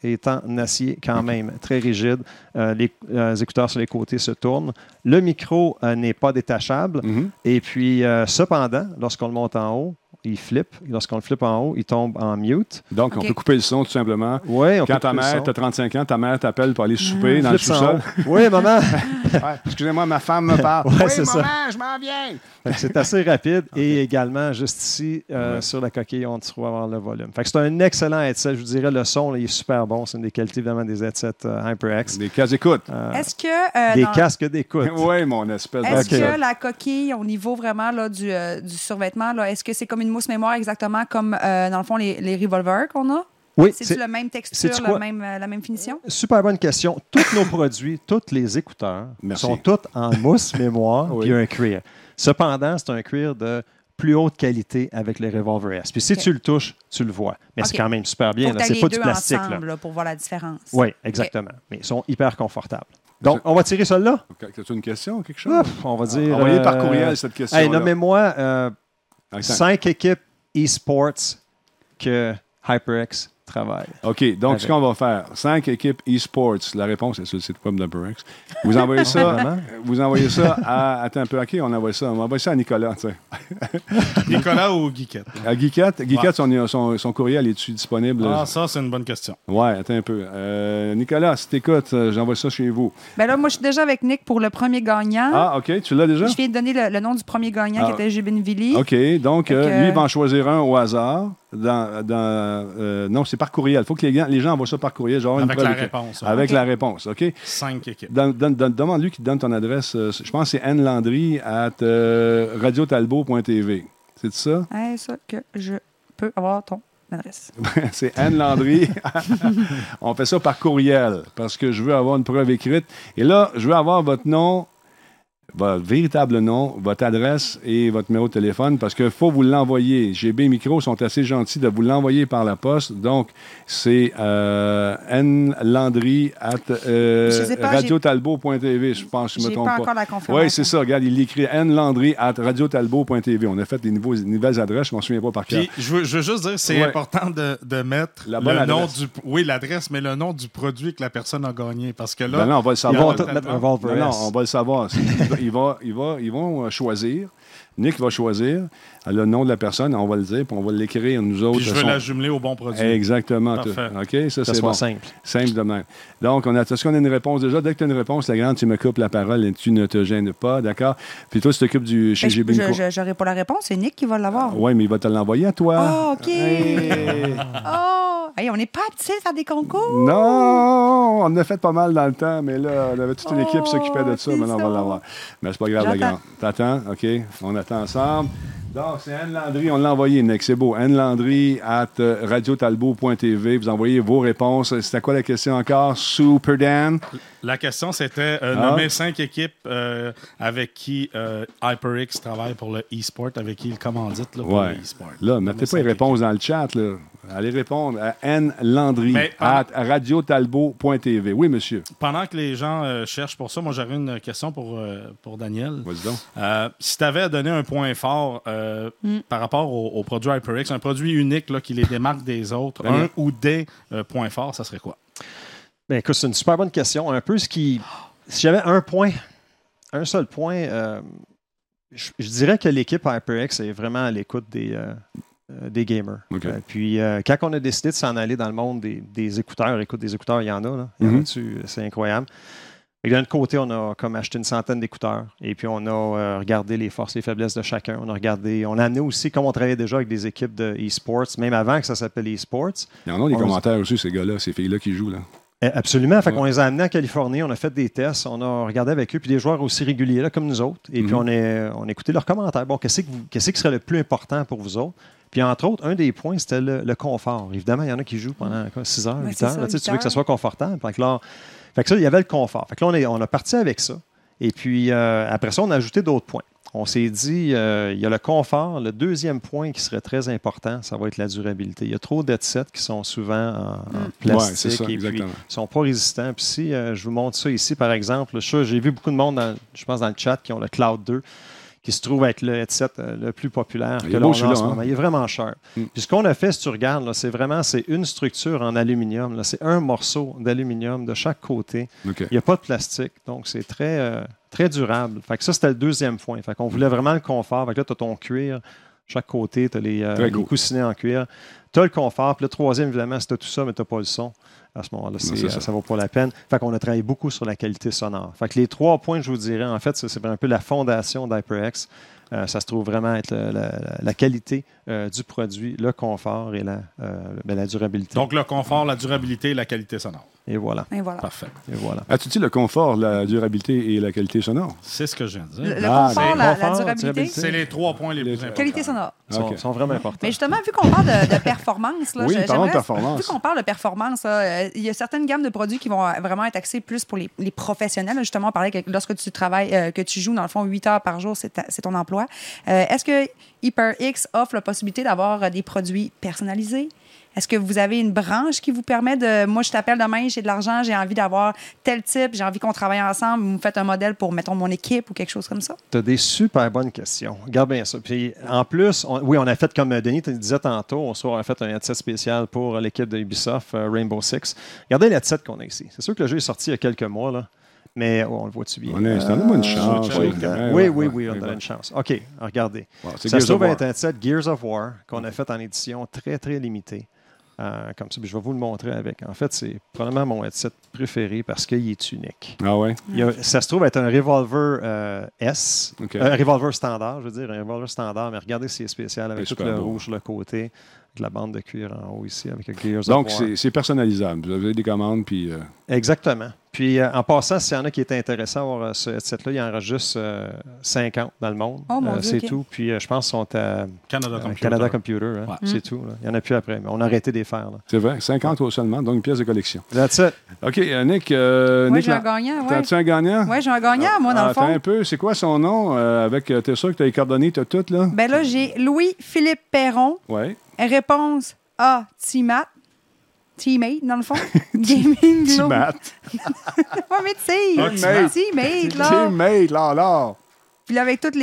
est en acier quand même, très rigide. Les écouteurs sur les côtés se tournent. Le micro n'est pas détachable. Et puis, cependant, lorsqu'on le monte en haut, il flippe. Lorsqu'on le flippe en haut, il tombe en mute. Donc, on peut couper le son tout simplement. Oui, on peut Quand ta mère, tu as 35 ans, ta mère t'appelle pour aller souper dans le sous-sol. Oui, maman. Excusez-moi, ma femme me parle. Ouais, oui, c'est maman, ça. je m'en viens. C'est assez rapide. Et également, juste ici, sur la coquille, on trouve avoir le volume. Fait que c'est un excellent headset. Je vous dirais, le son, là, il est super bon. C'est une des qualités, évidemment, des headsets HyperX. Des casques d'écoute. Est-ce que... Des casques d'écoute. Oui, mon espèce Est-ce que la coquille, au niveau vraiment là, du survêtement, là, est-ce que c'est comme une mousse mémoire exactement comme, dans le fond, les revolvers qu'on a? Oui, c'est la même texture, la même finition? Super bonne question. Tous nos produits, tous les écouteurs sont tous en mousse mémoire et un cuir. Cependant, c'est un cuir de plus haute qualité avec les Revolver S. Puis si tu le touches, tu le vois. Mais c'est quand même super bien. C'est pas du plastique. Ensemble, pour voir la différence. Oui, exactement. Mais ils sont hyper confortables. Donc, on va tirer celle-là. As-tu une question ou quelque chose? On va dire... Envoyez par courriel cette question-là. Hey, nommez-moi 5 équipes e-sports que HyperX travaille. OK, donc ce qu'on va faire, 5 équipes e-sports, la réponse est sur le site web d'HyperX. Vous envoyez ça, à... Attends un peu, OK, on envoie ça à Nicolas, tu sais. Nicolas ou Guiquette? À Guiquette, son courriel est-tu disponible? Ah, ça, c'est une bonne question. Oui, attends un peu. Nicolas, si t'écoutes, j'envoie ça chez vous. Ben là, moi, je suis déjà avec Nick pour le premier gagnant. Ah, OK, tu l'as déjà? Je viens de donner le nom du premier gagnant qui était Jibinvili. OK, donc lui, il va en choisir un au hasard. Non, c'est par courriel. Il faut que les gens envoient ça par courriel. Genre avec la réponse. Avec la réponse, OK? 5 équipes. Demande-lui qu'il te donne ton adresse. Je pense que c'est nlandry@radiotalbot.tv. C'est ça? Ça que je peux avoir ton adresse. C'est Anne Landry. On fait ça par courriel parce que je veux avoir une preuve écrite. Et là, je veux avoir votre nom, votre véritable nom, votre adresse et votre numéro de téléphone parce qu'il faut vous l'envoyer. GB Micro sont assez gentils de vous l'envoyer par la poste. Donc, c'est nlandry@radiotalbot.tv. Je pense que je me trompe pas. Encore la confirmation. Oui, c'est ça. Regarde, il écrit nlandry@radiotalbot.tv. On a fait des nouvelles adresses. Je ne m'en souviens pas par cœur. Puis, je veux juste dire, c'est important de mettre le nom du... Oui, l'adresse, mais le nom du produit que la personne a gagné. Parce que là... non, on va le savoir. On va le savoir. Ils vont choisir. Nick va choisir le nom de la personne, on va le dire, puis on va l'écrire nous autres. Puis je veux la jumeler au bon produit. Exactement. Parfait. OK, ça c'est bon. Simple. Simple de même. Donc, est-ce qu'on a une réponse déjà? Dès que tu as une réponse, la grande, tu me coupes la parole et tu ne te gênes pas, d'accord? Puis toi, tu t'occupes du chez GB Micro. Je n'aurai pas la réponse, c'est Nick qui va l'avoir. Oui, mais il va te l'envoyer à toi. Ah, OK. Hey, on n'est pas habitué à faire des concours. Non, on en a fait pas mal dans le temps, mais là, on avait toute une équipe qui s'occupait de ça. Maintenant, on va l'avoir. Mais c'est pas grave, la grande. T'attends? OK, on attend ensemble. Donc, c'est Anne Landry, on l'a envoyé, Nick, c'est beau. Anne Landry@radiotalbot.tv. Vous envoyez vos réponses. C'était quoi la question encore? Super Dan? La question, c'était nommer 5 équipes avec qui HyperX travaille pour le e-sport, avec qui il commandite pour le e-sport. Là, mettez pas les réponses dans le chat. Là. Allez répondre à nlandry@radiotalbot.tv. Oui, monsieur. Pendant que les gens cherchent pour ça, moi, j'aurais une question pour Daniel. Vas-y donc. Si tu avais à donner un point fort par rapport au produit HyperX, un produit unique là, qui les démarque des autres, un ou des points forts, ça serait quoi? Bien, écoute, c'est une super bonne question. Un peu ce qui... Si j'avais un seul point, je dirais que l'équipe HyperX est vraiment à l'écoute des gamers. Okay. Puis, quand on a décidé de s'en aller dans le monde des écouteurs, écoute, des écouteurs, il y en a, là. Il y en a dessus, c'est incroyable. Et d'un autre côté, on a comme acheté une centaine d'écouteurs. Et puis, on a regardé les forces et les faiblesses de chacun. On a amené aussi, comme on travaillait déjà avec des équipes de e-sports, même avant que ça s'appelle e-sports. Il y en a des commentaires aussi, ces gars-là, ces filles-là qui jouent, là. Absolument. Fait qu'on les a amenés en Californie, on a fait des tests, on a regardé avec eux, puis des joueurs aussi réguliers là, comme nous autres. Et puis, on a écouté leurs commentaires. Bon, qu'est-ce qui serait le plus important pour vous autres? Puis, entre autres, un des points, c'était le confort. Évidemment, il y en a qui jouent pendant 6 heures, 8 heures. Tu veux que ça soit confortable. Fait que ça, il y avait le confort. Fait que là, on a parti avec ça. Et puis, après ça, on a ajouté d'autres points. On s'est dit, il y a le confort. Le deuxième point qui serait très important, ça va être la durabilité. Il y a trop d'headsets qui sont souvent en plastique c'est ça, et puis ne sont pas résistants. Puis si je vous montre ça ici, par exemple, j'ai vu beaucoup de monde, je pense, dans le chat qui ont le Cloud 2, qui se trouve être le headset le plus populaire Il que est l'on beau, a en celui-là, ce hein? moment. Il est vraiment sharp. Puis ce qu'on a fait, si tu regardes, là, c'est une structure en aluminium. Là. C'est un morceau d'aluminium de chaque côté. OK. Il n'y a pas de plastique. Donc, c'est très durable. Fait que ça, c'était le deuxième point. Fait qu'on voulait vraiment le confort. Fait que là, tu as ton cuir. Chaque côté, tu as les cool. coussinets en cuir. Tu as le confort. Puis le troisième, évidemment, si tu as tout ça, mais tu n'as pas le son. À ce moment-là, ça vaut pas la peine. Fait qu'on a travaillé beaucoup sur la qualité sonore. Fait que les 3 points, je vous dirais, en fait, c'est un peu la fondation d'HyperX. Ça se trouve vraiment être la qualité du produit, le confort et la durabilité. Donc, le confort, la durabilité et la qualité sonore. Et voilà. Et voilà. Parfait. Et voilà. As-tu dit le confort, la durabilité et la qualité sonore? C'est ce que je viens de dire. Le confort, la confort, durabilité, durabilité. C'est les 3 points les plus importants. qualité sonore. Ils sont vraiment importants. Mais justement, vu qu'on parle de performance, là, Oui, parlons de j'aimerais- performance. Vu qu'on parle de performance, là, il y a certaines gammes de produits qui vont vraiment être axées plus pour les professionnels. Là, justement, on parlait que lorsque tu travailles, que tu joues, dans le fond, 8 heures par jour, c'est ton emploi. Est-ce que HyperX offre la possibilité d'avoir des produits personnalisés? Est-ce que vous avez une branche qui vous permet de... Moi, je t'appelle demain, j'ai de l'argent, j'ai envie d'avoir tel type, j'ai envie qu'on travaille ensemble, vous me faites un modèle pour, mettons, mon équipe ou quelque chose comme ça? Tu as des super bonnes questions. Regarde bien ça. Puis, en plus, on a fait, comme Denis te disait tantôt, on a fait un headset spécial pour l'équipe de Ubisoft, Rainbow Six. Regardez le headset qu'on a ici. C'est sûr que le jeu est sorti il y a quelques mois, là. Mais on le voit-tu bien? Donne-moi une chance. Oui, on a une chance. OK, regardez. Wow, c'est Ça Gears se trouve of War. être un headset Gears of War qu'on a fait en édition très, très limitée. Comme ça, puis je vais vous le montrer avec. En fait, c'est probablement mon headset préféré parce qu'il est unique. Ah ouais? Ça se trouve être un Revolver S, OK. un Revolver standard, je veux dire, un Revolver standard, mais regardez, c'est spécial avec tout super le beau. rouge sur le côté, de la bande de cuir en haut ici, avec le Gears Donc, of War. c'est personnalisable. Vous avez des commandes, puis... Exactement. Puis, en passant, s'il y en a qui étaient intéressés à avoir ce headset-là, il y en reste juste 50 dans le monde. Oh, mon Dieu, c'est OK. tout. Puis, je pense qu'ils sont à Canada Computer. Computer. Hein. Ouais. C'est tout. Là. Il n'y en a plus après. Mais on a arrêté de les faire. Là. C'est vrai, 50 seulement, donc une pièce de collection. That's it. OK, Nick... Oui, Nick, j'ai un gagnant, oui. T'as-tu un gagnant? Oui, j'ai un gagnant, moi, dans le Attends fond. un peu, c'est quoi son nom? T'es sûr que tu as les coordonnées, tu as toutes, là? Ben là, j'ai Louis-Philippe Perron. Oui. Réponse A, Teammate, dans le fond. Gaming Glow. Teammate. Ouais, mais tu sais, Teammate. Teammate, là. Teammate, là. Puis là, avec toutes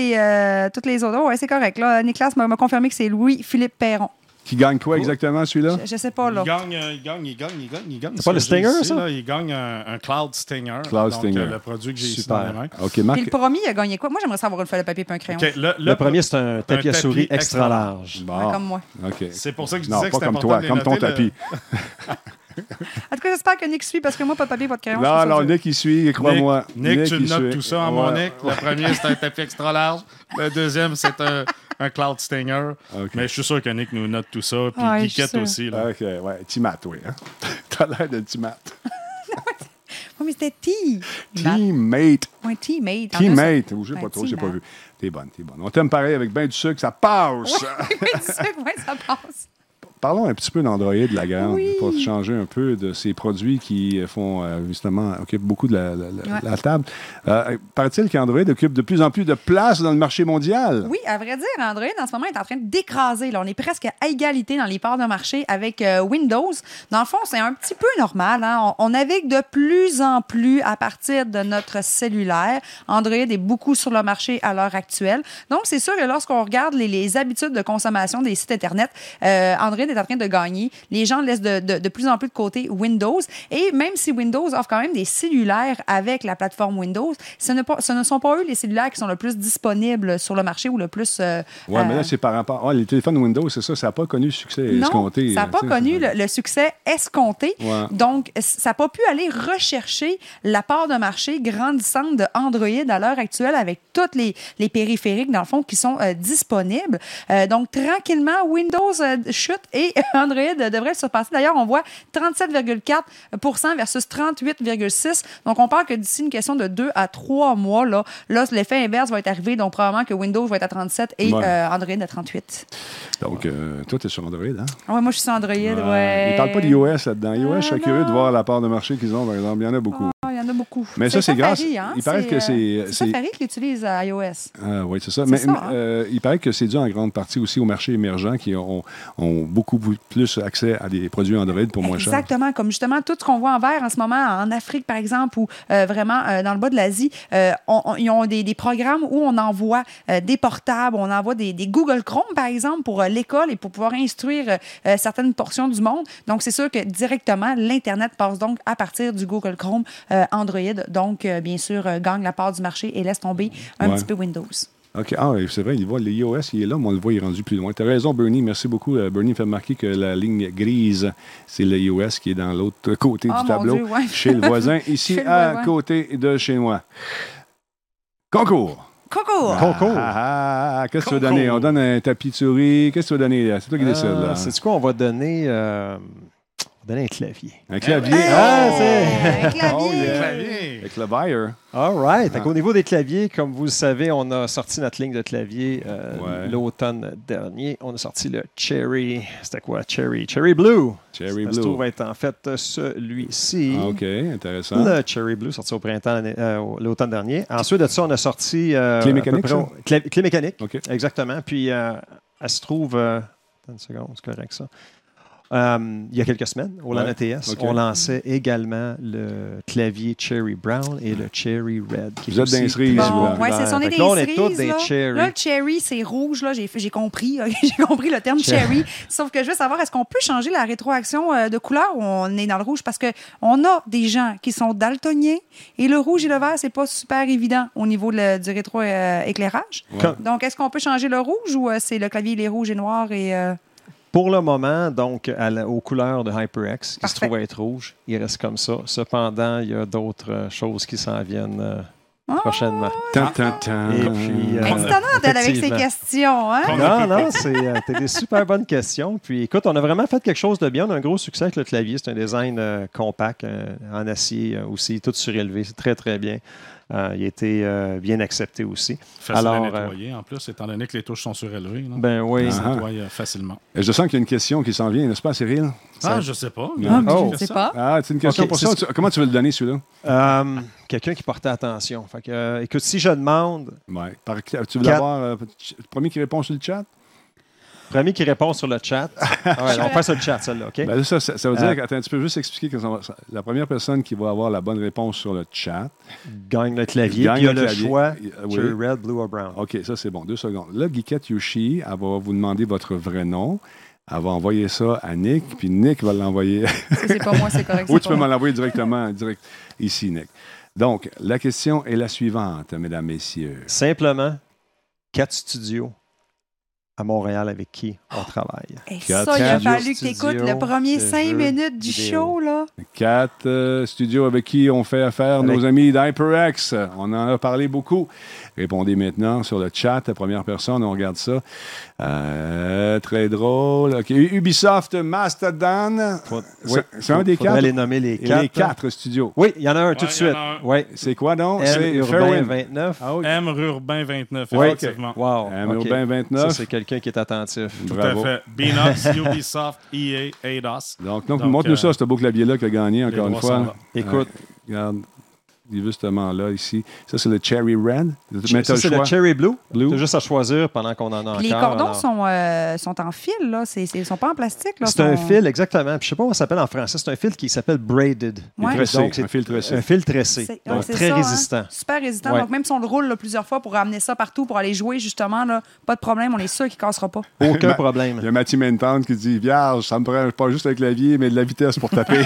les autres. Ouais, c'est correct. Là, Nicolas m'a confirmé que c'est Louis-Philippe Perron. Qui gagne quoi exactement, celui-là? Je sais pas, là. Il gagne. C'est pas le Stinger, ça? Là, il gagne un Cloud Stinger. Cloud donc, Stinger. le produit que j'ai ici Super. dans les mains. OK, Puis Marc. le premier, il a gagné quoi? Moi, j'aimerais savoir une feuille de papier et un crayon. OK, Le premier, c'est un tapis à souris extra large. Bon. Ouais, comme moi. OK. C'est pour ça que je Non, disais que pas c'était comme important toi, de les comme ton noter, tapis. En tout cas, j'espère que Nick suit parce que moi, pas de papier, pas de crayon. je Non, trouve ça non, dur. Nick, il suit, crois-moi. Nick, tu il notes suit. tout ça en mon Ouais. Nick. Le premier, c'est un tapis extra large. Le deuxième, c'est un Cloud Stinger. OK. Mais je suis sûr que Nick nous note tout ça. Puis Ouais, je Guiquette suis aussi. Là. OK, ouais. Teammate, oui. Hein? T'as l'air de teammate. Oui, mais c'était Teammate. Ouais, Teammate. Teammate. Ou je sais Un pas trop, j'ai pas teammate. vu. T'es bonne. On t'aime pareil avec ben du sucre, ça passe. Oui, ça passe. Parlons un petit peu d'Android, la grande, Oui. pour changer un peu de ces produits qui font, justement, occupent beaucoup de la table. Paraît-il qu'Android occupe de plus en plus de place dans le marché mondial. Oui, à vrai dire, Android, en ce moment, est en train d'écraser. Là, on est presque à égalité dans les parts de marché avec Windows. Dans le fond, c'est un petit peu normal. Hein? On navigue de plus en plus à partir de notre cellulaire. Android est beaucoup sur le marché à l'heure actuelle. Donc, c'est sûr que lorsqu'on regarde les habitudes de consommation des sites Internet, Android est en train de gagner. Les gens laissent de plus en plus de côté Windows. Et même si Windows offre quand même des cellulaires avec la plateforme Windows, ce ne sont pas eux les cellulaires qui sont le plus disponibles sur le marché ou le plus... Oui, mais là, c'est par rapport... Ah, les téléphones Windows, c'est ça, ça n'a pas connu le succès escompté. Non, ça n'a pas connu le succès escompté. Ouais. Donc, ça n'a pas pu aller rechercher la part de marché grandissante de Android à l'heure actuelle avec toutes les périphériques, dans le fond, qui sont disponibles. Donc, tranquillement, Windows chute et Android devrait le surpasser. D'ailleurs, on voit 37,4 versus 38,6. Donc, on parle que d'ici une question de 2 à 3 mois, là l'effet inverse va être arrivé. Donc, probablement que Windows va être à 37 et Android à 38. Donc, toi, tu es sur Android, hein? Oui, moi, je suis sur Android, ouais. Ils ne parlent pas d'iOS là-dedans. iOS, je suis curieux de voir la part de marché qu'ils ont, par exemple. Il y en a beaucoup. Il y en a beaucoup. Mais ça, c'est grâce. Safari, hein? Il paraît que c'est Safari qui utilise iOS. Oui, c'est ça. C'est Mais ça, il paraît que c'est dû en grande partie aussi aux marchés émergents qui ont beaucoup plus accès à des produits Android pour moins cher. Exactement. Comme justement tout ce qu'on voit en vert en ce moment, en Afrique, par exemple, ou vraiment dans le bas de l'Asie, ils ont des programmes où on envoie des portables, on envoie des Google Chrome, par exemple, pour l'école et pour pouvoir instruire certaines portions du monde. Donc, c'est sûr que directement, l'Internet passe donc à partir du Google Chrome Android. Donc, bien sûr, gagne la part du marché et laisse tomber un petit peu Windows. OK. Ah, oui, c'est vrai, il voit l'iOS, il est là, mais on le voit, il est rendu plus loin. Tu as raison, Bernie. Merci beaucoup. Bernie fait remarquer que la ligne grise, c'est l'iOS qui est dans l'autre côté du tableau, Dieu, ouais. chez le voisin, ici Chez le à voisin. côté de chez moi. Concours. Concours! Qu'est-ce que tu veux donner? On donne un tapis de souris. Qu'est-ce que tu veux donner? C'est toi qui décides. Là. C'est quoi? On va donner un clavier. Un clavier. Un clavier! Oh, yeah. Clavier. Avec le Bayer. All right. Au niveau des claviers, comme vous le savez, on a sorti notre ligne de clavier l'automne dernier. On a sorti le Cherry. C'était quoi? Cherry Blue. Cherry Ça Blue. se trouve être en fait celui-ci. Ah, OK, intéressant. Le Cherry Blue, sorti au printemps l'automne dernier. Ensuite de ça, on a sorti... Clé mécanique, ça? Clé mécanique, OK. exactement. Puis, elle se trouve... attends une seconde, c'est correct ça. Il y a quelques semaines, au LAN ATS, OK. on lançait également le clavier Cherry Brown et le Cherry Red. Vous êtes dans les cerises, Bon, là. ouais, c'est ça, on est Fait que des là, on est cerises, tous des là. cherry. Là, le cherry, c'est rouge. Là, j'ai compris. J'ai compris le terme cherry. Sauf que je veux savoir, est-ce qu'on peut changer la rétroaction de couleur ou on est dans le rouge? Parce qu'on a des gens qui sont daltoniens et le rouge et le vert, c'est pas super évident au niveau du rétro-éclairage. Ouais. Donc, est-ce qu'on peut changer le rouge ou c'est le clavier, il est rouge et noir et... Pour le moment, donc, aux couleurs de HyperX, qui Parfait. se trouve être rouge, il reste comme ça. Cependant, il y a d'autres choses qui s'en viennent prochainement. Tan, tan, tan. Et puis, Étonnante, elle, avec ses effectivement. questions. Hein? Non, c'est des super bonnes questions. Puis écoute, on a vraiment fait quelque chose de bien. On a un gros succès avec le clavier. C'est un design compact, en acier aussi, tout surélevé. C'est très, très bien. Il a été bien accepté aussi. Facile à nettoyer, en plus, étant donné que les touches sont surélevées. Là. Ben oui. Ça nettoie facilement. Et je sens qu'il y a une question qui s'en vient, n'est-ce pas, Cyril? Je sais pas. Oh. Je sais pas. Ah, c'est une question OK, pour ça. Comment tu veux le donner, celui-là? Quelqu'un qui portait attention. Fait que, écoute, si je demande, Ouais. Tu veux l'avoir le premier qui répond sur le chat? premier qui répond sur le chat. On passe sur le chat, celle-là, OK? Ben, ça veut dire que, attends, tu peux juste expliquer que la première personne qui va avoir la bonne réponse sur le chat Gagne le clavier. gagne Puis il y a le le clavier. choix Oui. Cherry Red, Blue ou Brown. OK, ça, c'est bon. 2 secondes. Là, Geekette Yoshi, elle va vous demander votre vrai nom. Elle va envoyer ça à Nick, puis Nick va l'envoyer. C'est pas moi, c'est correct. Ou c'est tu pas peux moi. me l'envoyer directement ici, Nick. Donc, la question est la suivante, mesdames, messieurs. Simplement, 4 studios à Montréal avec qui on travaille. Et Quatre ça, il a studios, fallu que tu écoutes studios le premier de 5 jeux minutes du vidéo. show, là. 4 studios avec qui on fait affaire, Avec- nos amis d'HyperX. On en a parlé beaucoup. Répondez maintenant sur le chat. La première personne, on regarde ça. Très drôle. OK. Ubisoft Mastodon. C'est un des Faudrait 4. les nommer les 4. Les 4 studios. Oui, il y en a un tout de il y en suite. a un. Oui. C'est quoi donc? M C'est Urbain Fairwind. 29. Ah oui. M Urbain 29, Oui. effectivement. Wow. M OK. Urbain 29. Ça, c'est quelqu'un qui est attentif. Tout Bravo. à fait. Beanox, Ubisoft, EA, Eidos. Donc montre-nous ça, ce beau clavier-là qui a gagné, encore une droits sont là. fois. Écoute, Regarde. Il est justement là, ici. Ça, c'est le Cherry Red. Mais t'as ça, c'est le le choix. Cherry Blue. Blue. Tu as juste à choisir pendant qu'on en a Puis les encore. cordons alors. sont en fil, là. Ils sont pas en plastique, là. C'est un fil, exactement. Puis je sais pas comment ça s'appelle en français. C'est un fil qui s'appelle braided. Ouais. Tressé, Donc, c'est un fil tressé. Un fil tressé. Donc, c'est très ça, résistant. hein. Super résistant. Ouais. Donc, même si on le roule là, plusieurs fois pour amener ça partout, pour aller jouer, justement, là, pas de problème. On est sûr qu'il ne cassera pas. Aucun Ma- problème. Il y a Mathieu Mentante qui dit Vierge, ça me prend pas juste un clavier, mais de la vitesse pour taper.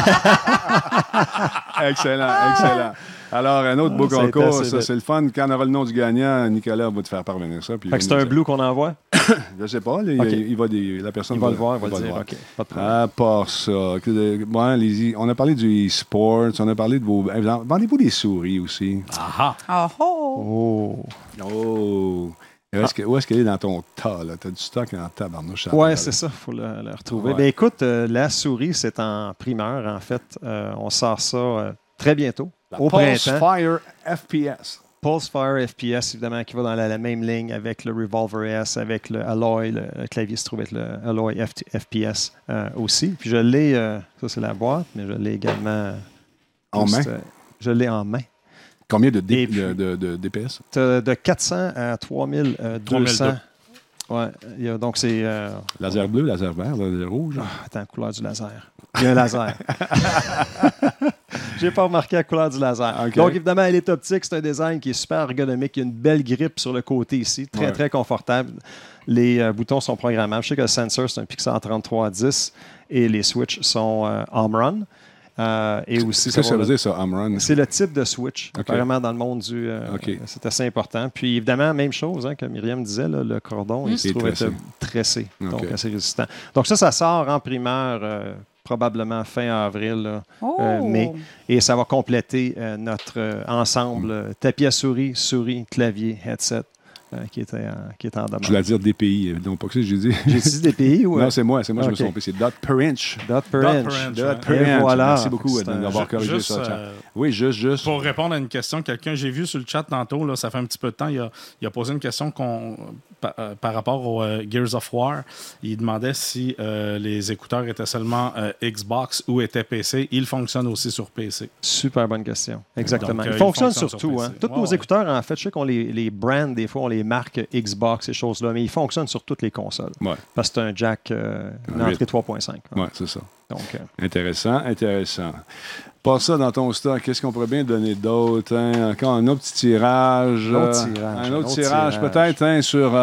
Excellent. Alors, un autre beau Ça a été concours, assez ça, vite. c'est le fun. Quand on aura le nom du gagnant, Nicolas va te faire parvenir ça. Puis Fait que c'est un blue qu'on envoie. Je sais pas, là, OK. la personne Il va le voir, il va le dire. OK, pas de problème. À part ça, on a parlé du e-sports, on a parlé de vos... Vendez-vous des souris aussi? Ah Ah oh! Oh. Oh! Où est-ce qu'elle est dans ton tas? Là? T'as du stock en tabarnouche. Ouais, c'est ça. Il faut le retrouver. Ouais. Ben, écoute, la souris, c'est en primeur, en fait. On sort ça très bientôt, au Pulse printemps. Fire FPS. Pulsefire FPS, évidemment, qui va dans la même ligne avec le Revolver S, avec le Alloy. Le clavier se trouve être le Alloy FPS aussi. Puis je l'ai, ça c'est la boîte, mais je l'ai également En main? Je l'ai en main. Combien de DPS? De 400 à 3200. Ouais, donc c'est... Laser bleu, laser vert, laser rouge? Attends, couleur du laser. Il y a un laser. J'ai pas remarqué la couleur du laser. Okay. Donc, évidemment, elle est optique. C'est un design qui est super ergonomique. Il y a une belle grippe sur le côté ici. Très, très confortable. Les boutons sont programmables. Je sais que le sensor, c'est un Pixar 3310 et les switches sont Omron. Et aussi, qu'est-ce que ça veut dire, ça, Omron? C'est le type de switch, apparemment, dans le monde du... c'est assez important. Puis, évidemment, même chose, comme Myriam disait, là, le cordon, il se trouve être tressé, donc assez résistant. Donc ça sort en primeur probablement fin avril, mai, et ça va compléter notre ensemble tapis à souris, clavier, headset. Qui est en demande. Je voulais dire DPI, donc pas que ça, j'ai dit. J'ai dit DPI ou... Non, c'est moi, je me suis trompé. C'est dot per inch. Dot per inch. Et voilà. Merci beaucoup d'avoir corrigé ça. Oui, juste. Pour répondre à une question, quelqu'un, j'ai vu sur le chat tantôt, là, ça fait un petit peu de temps, il a posé une question par rapport au Gears of War. Il demandait si les écouteurs étaient seulement Xbox ou étaient PC. Ils fonctionnent aussi sur PC. Super bonne question. Exactement. Ils fonctionnent sur tout. Tous nos écouteurs, en fait, je sais qu'on les brands, des fois, on les marques Xbox, ces choses-là, mais ils fonctionnent sur toutes les consoles. Ouais. Parce que c'est un jack, une entrée 3.5. Oui, c'est ça. Donc, intéressant. Pas ça dans ton stock, qu'est-ce qu'on pourrait bien donner d'autre? Encore un autre petit tirage. Un autre tirage, peut-être, sur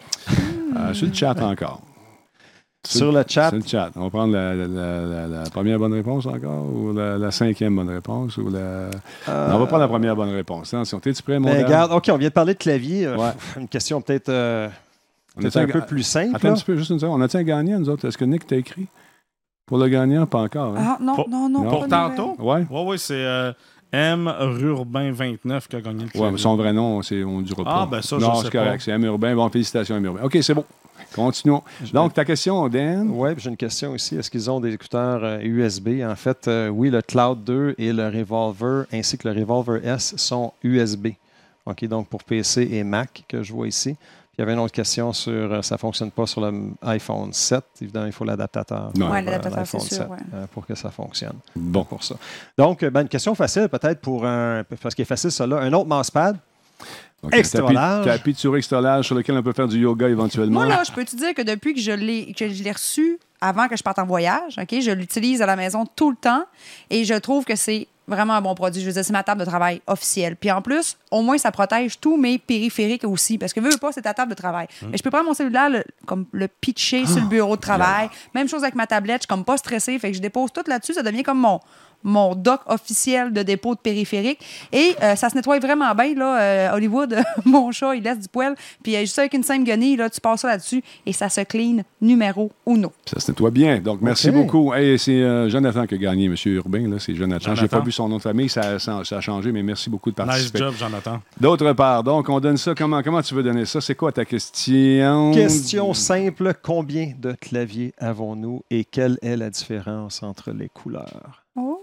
le chat encore. Sur le chat. Sur le chat. On va prendre la première bonne réponse encore ou la cinquième bonne réponse ou Non, on va prendre la première bonne réponse. T'es-tu prêt, mon gars? Regarde, OK, on vient de parler de clavier. Une question peut-être un peu plus simple. Attends un petit peu, juste une seconde. On a-t-il un gagnant, nous autres? Est-ce que Nick t'a écrit? Pour le gagnant, pas encore. Hein? Ah, non. Pour tantôt? Oui, c'est... M. Urbain 29 qui a gagné le clavier. Oui, son vrai nom, on ne dira pas. Ah, ben ça, non, je sais c'est correct. C'est M. Urbain. Bon, félicitations, M. Urbain. OK, c'est bon. Continuons. Donc, ta question, Dan? Oui, j'ai une question aussi. Est-ce qu'ils ont des écouteurs USB? En fait, oui, le Cloud 2 et le Revolver, ainsi que le Revolver S, sont USB. OK, donc pour PC et Mac, que je vois ici. Il y avait une autre question sur ça ne fonctionne pas sur le iPhone 7. Évidemment, il faut l'adaptateur. Oui, l'adaptateur, c'est sûr. Pour que ça fonctionne. Bon. Pour ça. Donc, une question facile peut-être parce qu'il est facile, ça là. Un autre mousepad. Okay. Extra large. Tapis de souris extra large sur lequel on peut faire du yoga éventuellement. Moi, là, je peux te dire que depuis que je l'ai reçu avant que je parte en voyage, OK, je l'utilise à la maison tout le temps et je trouve que c'est vraiment un bon produit. Je veux dire, c'est ma table de travail officielle. Puis en plus, au moins, ça protège tous mes périphériques aussi. Parce que veux pas, c'est ta table de travail. Mais je peux prendre mon cellulaire, le pitcher sur le bureau de travail. Même chose avec ma tablette. Je suis comme pas stressée. Fait que je dépose tout là-dessus. Ça devient comme mon dock officiel de dépôt de périphérique. Et ça se nettoie vraiment bien. Là, Hollywood, mon chat, il laisse du poil. Puis juste avec une simple guenille, là, tu passes ça là-dessus et ça se clean numéro uno. Ça se nettoie bien. Donc, merci beaucoup. Hey, c'est Jonathan qui a gagné, M. Urbain. Là, c'est Jonathan. Je n'ai pas vu son nom de famille. Ça a changé, mais merci beaucoup de participer. Nice job, Jonathan. D'autre part, donc, on donne ça. Comment tu veux donner ça? C'est quoi ta question? Question simple. Combien de claviers avons-nous et quelle est la différence entre les couleurs?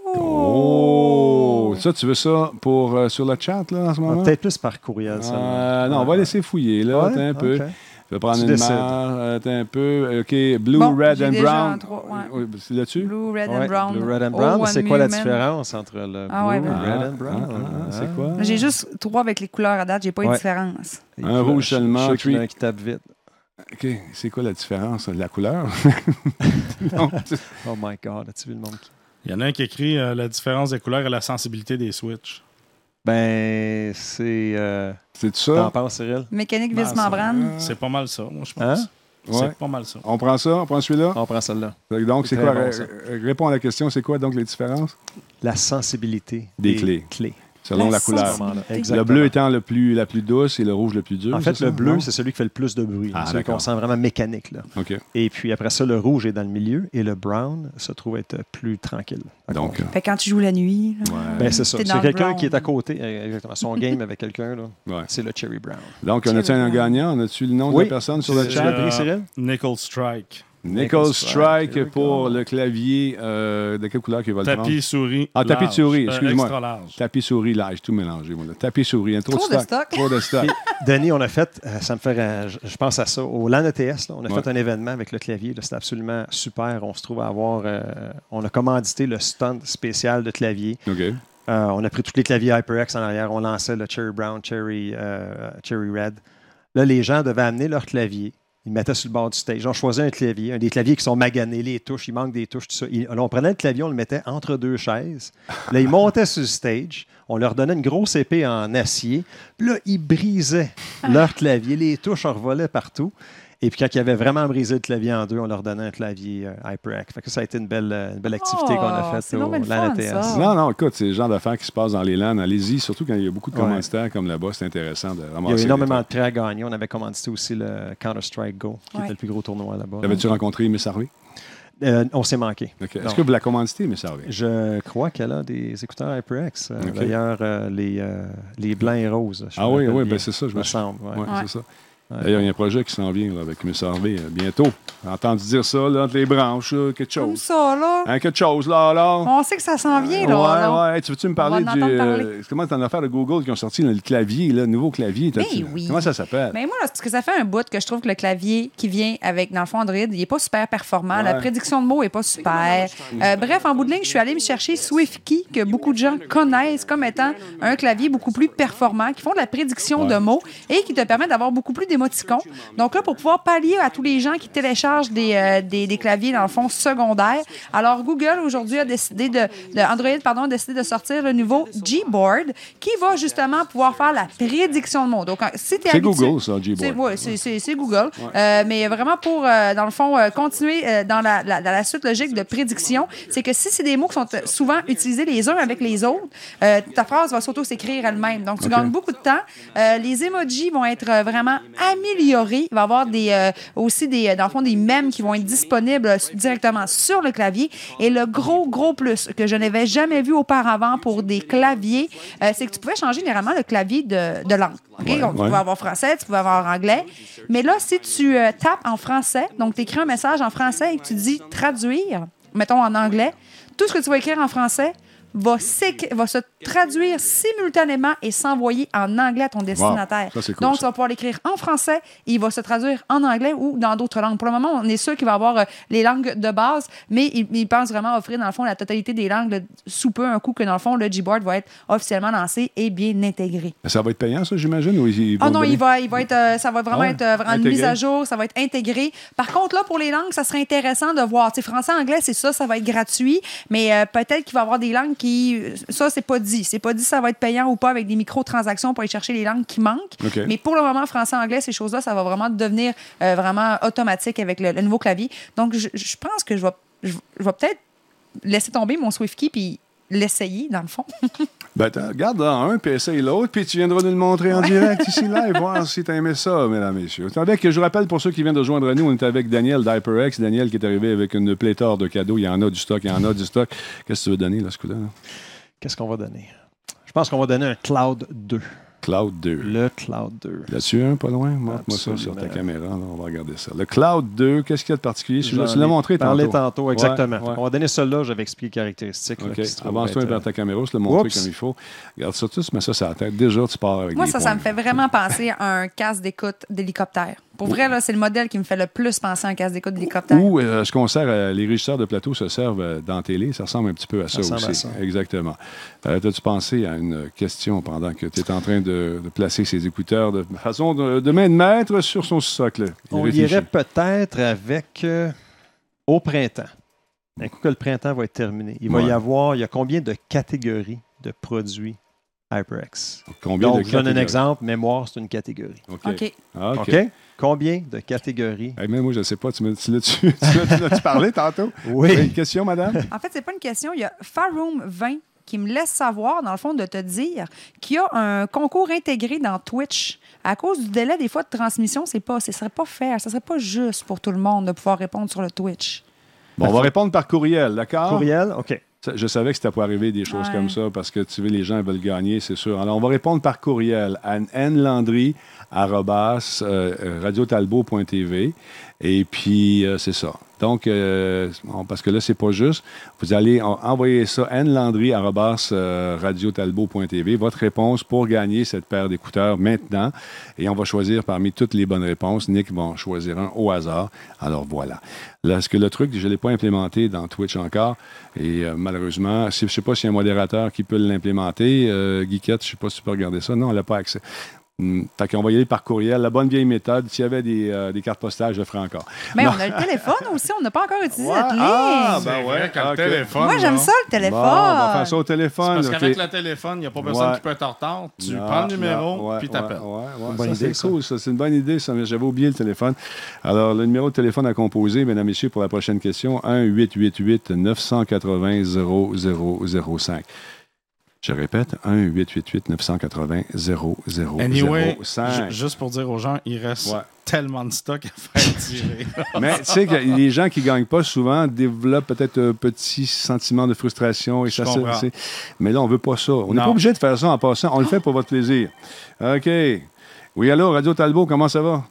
Oh! Ça, tu veux ça pour sur le chat, là, en ce moment? Peut-être plus par courriel, ça. Non, on va laisser fouiller, là. Attends un peu. Je vais prendre une marre. Attends un peu. OK. Blue, red and brown. C'est là-dessus? Blue, red and brown. Blue, red and brown. C'est quoi la différence entre le blue, red and brown? C'est quoi? J'ai juste 3 avec les couleurs à date. J'ai pas eu de différence. Un rouge seulement. Je sais qui tape vite. OK. C'est quoi la différence? La couleur? Oh my God. As-tu vu le monde qui... Il y en a un qui écrit la différence des couleurs et la sensibilité des switches. Ben, c'est... c'est ça? T'en penses, Cyril? Mécanique vis-membrane. C'est pas mal ça, moi, je pense. Hein? C'est pas mal ça. On prend ça? On prend celui-là? On prend celle-là. Donc, c'est quoi? Bon, réponds à la question, c'est quoi donc les différences? La sensibilité des clés. Selon la couleur. Le bleu étant la plus douce et le rouge le plus dur. En fait, le bleu, c'est celui qui fait le plus de bruit. Celui qu'on sent vraiment mécanique. Là. Okay. Et puis après ça, le rouge est dans le milieu et le brown se trouve être plus tranquille. Donc, fait quand tu joues la nuit, là, ben, c'est ça. C'est quelqu'un qui est à côté. Exactement. Son game avec quelqu'un, là, c'est le Cherry Brown. Donc, on a-tu un gagnant? On a-tu le nom de la personne sur le chat? Cyril? Nickel Strike. Nickel Strike pour le clavier. De quelle couleur qu'il va le prendre? Tapis souris. Ah, tapis de souris, excuse-moi. Extra large. Tapis souris large, tout mélangé. Moi, tapis souris, trop de stock. Trop de stock. Denis, on a fait, ça me fait, je pense à ça, au LAN ETS, là, on a fait un événement avec le clavier. C'était absolument super. On se trouve à avoir, on a commandité le stand spécial de clavier. OK. On a pris tous les claviers HyperX en arrière. On lançait le Cherry Brown, Cherry Red. Là, les gens devaient amener leur clavier. Ils le mettaient sur le bord du stage. On choisit un des claviers qui sont maganés, les touches, il manque des touches, tout ça. Là, on prenait le clavier, on le mettait entre deux chaises. Là, ils montaient sur le stage. On leur donnait une grosse épée en acier. Puis là, ils brisaient leur clavier. Les touches en revolaient partout. Et puis, quand ils avaient vraiment brisé le clavier en deux, on leur donnait un clavier HyperX. Fait que ça a été une belle activité qu'on a faite au LAN ATS. Non, écoute, c'est le genre d'affaires qui se passe dans les LAN. Allez-y, surtout quand il y a beaucoup de commanditaires comme là-bas. C'est intéressant de ramasser. Il y a énormément de prix à gagner. On avait commandité aussi le Counter-Strike Go, qui était le plus gros tournoi là-bas. Avais-tu rencontré Miss Harvey? On s'est manqué. Okay. Est-ce que vous la commanditez, Miss Harvey? Je crois qu'elle a des écouteurs HyperX. D'ailleurs, les blancs et roses. Oui, ben c'est ça, je me semble. C'est ça. D'ailleurs, il y a un projet qui s'en vient là, avec Miss Harvey bientôt. J'ai entendu dire ça, là, entre les branches, là, quelque chose. Comme ça, là. Quelque chose, là. On sait que ça s'en vient, là. Ouais. Tu veux-tu me parler du... Comment t'en as fait de Google qui ont sorti le clavier, le nouveau clavier? Oui. Comment ça s'appelle? Mais moi, parce que ça fait un bout que je trouve que le clavier qui vient avec, dans le fond, Android, il n'est pas super performant. La prédiction de mots n'est pas super. Bref, en bout de ligne, je suis allée me chercher SwiftKey, que beaucoup de gens connaissent comme étant un clavier beaucoup plus performant, qui font de la prédiction de mots et qui te permet d'avoir beaucoup plus d'émoticons. Donc là, pour pouvoir pallier à tous les gens qui téléchargent des claviers, dans le fond, secondaires, alors Google, aujourd'hui, a décidé Android a décidé de sortir le nouveau Gboard qui va justement pouvoir faire la prédiction de mots. Donc, si tu es habitué... C'est Google, ça, Gboard. Oui, c'est Google. Ouais. Mais vraiment pour, dans le fond, continuer dans la suite logique de prédiction, c'est que si c'est des mots qui sont souvent utilisés les uns avec les autres, ta phrase va s'auto-s'écrire elle-même. Donc, tu gagnes beaucoup de temps. Les emojis vont être vraiment améliorés. Il va y avoir aussi dans le fond, des mèmes qui vont être disponibles directement sur le clavier. Et le gros plus que je n'avais jamais vu auparavant pour des claviers, c'est que tu pouvais changer généralement le clavier de langue. Okay? Donc, tu pouvais avoir français, tu pouvais avoir anglais. Mais là, si tu tapes en français, donc tu écris un message en français et que tu dis traduire, mettons en anglais, tout ce que tu vas écrire en français va se traduire simultanément et s'envoyer en anglais à ton destinataire. Ça, c'est cool, donc, tu vas pouvoir l'écrire en français et il va se traduire en anglais ou dans d'autres langues. Pour le moment, on est sûr qu'il va avoir les langues de base, mais il pense vraiment offrir, dans le fond, la totalité des langues sous peu, un coup que, dans le fond, le Gboard va être officiellement lancé et bien intégré. Ça va être payant, ça, j'imagine? Ou ça va vraiment être une mise à jour, ça va être intégré. Par contre, là, pour les langues, ça serait intéressant de voir. Tu sais, français, anglais, c'est ça va être gratuit, mais peut-être qu'il va y avoir des langues ça, c'est pas dit. C'est pas dit si ça va être payant ou pas avec des microtransactions pour aller chercher les langues qui manquent. Okay. Mais pour le moment, français, anglais, ces choses-là, ça va vraiment devenir vraiment automatique avec le nouveau clavier. Donc, je pense que je vais peut-être laisser tomber mon SwiftKey puis l'essayer, dans le fond. Regarde un, puis essaye l'autre, puis tu viendras nous le montrer en direct ici, live, voir si tu as aimé ça, mesdames, messieurs. Je rappelle pour ceux qui viennent de rejoindre nous, on est avec Daniel d'HyperX. Daniel qui est arrivé avec une pléthore de cadeaux. Il y en a du stock, Qu'est-ce que tu veux donner, là, ce coup-là? Qu'est-ce qu'on va donner? Je pense qu'on va donner un Cloud 2. Cloud 2. Le Cloud 2. Là-dessus, pas loin? Montre-moi ça sur ta caméra. Là, on va regarder ça. Le Cloud 2, qu'est-ce qu'il y a de particulier? Tu l'as montré tantôt. Exactement. Ouais. On va donner celui-là, j'avais expliqué les caractéristiques. OK. Avance-toi vers ta caméra, je te le montrer comme il faut. Regarde ça, tu mets ça sur la tête. Déjà, tu pars avec Moi, ça me fait vraiment penser à un casque d'écoute d'hélicoptère. Pour vrai, là, c'est le modèle qui me fait le plus penser à un casque d'écoute d'hélicoptère. Ou ce qu'on sert, les régisseurs de plateau se servent dans la télé. Ça ressemble un petit peu à ça aussi. Exactement. As-tu pensé à une question pendant que tu es en train de placer ses écouteurs de façon de main de maître sur son socle? On irait peut-être avec au printemps. Un coup que le printemps va être terminé, il y a combien de catégories de produits HyperX? Donc, je donne un exemple. Mémoire, c'est une catégorie. OK. Combien de catégories? Même moi, je ne sais pas. Tu l'as-tu parlé tantôt? Oui. Une question, madame? En fait, c'est pas une question. Il y a Faroom 20 qui me laisse savoir, dans le fond, de te dire qu'il y a un concours intégré dans Twitch. À cause du délai des fois de transmission, ce serait pas fair. Ce serait pas juste pour tout le monde de pouvoir répondre sur le Twitch. Bon, on va répondre par courriel, d'accord? Courriel, OK. Je savais que c'était pour arriver des choses comme ça parce que tu veux, les gens veulent gagner, c'est sûr. Alors, on va répondre par courriel à nlandry@radiotalbot.tv. Et puis, c'est ça. Donc, parce que là, c'est pas juste. Vous allez envoyer ça nlandry@radiotalbot.tv, votre réponse pour gagner cette paire d'écouteurs maintenant. Et on va choisir parmi toutes les bonnes réponses. Nick va en choisir un au hasard. Alors, voilà. Là, ce que le truc, je ne l'ai pas implémenté dans Twitch encore. Et malheureusement, je ne sais pas s'il y a un modérateur qui peut l'implémenter. Guiquette, je ne sais pas si tu peux regarder ça. Non, elle n'a pas accès. Fait qu'on va y aller par courriel. La bonne vieille méthode. S'il y avait des cartes postales, je le ferais encore. Mais Non. on a le téléphone aussi. On n'a pas encore utilisé notre ligne. Ah, C'est ben vrai ouais. qu'un OK. téléphone. Moi, j'aime là. ça, le téléphone. Bon, on va faire ça au C'est téléphone. parce OK. qu'avec le téléphone, il n'y a pas personne Ouais. qui peut être en retard. Tu Non, prends le numéro, non, ouais, puis t'appelles. Ouais. Bonne Ça, idée, c'est ça. cool, ça. C'est une bonne idée, ça. Mais j'avais oublié le téléphone. Alors, le numéro de téléphone à composer, mesdames et messieurs, pour la prochaine question, 1-888-980-0005. Je répète, 1-888-980-0005. Anyway, juste pour dire aux gens, il reste Ouais. tellement de stock à faire tirer. Mais tu sais que les gens qui ne gagnent pas souvent développent peut-être un petit sentiment de frustration. Et Je ça, comprends. mais là, on ne veut pas ça. On n'est Non. pas obligé de faire ça en passant. On le fait pour votre plaisir. OK. Oui, allô, Radio Talbot, comment ça va?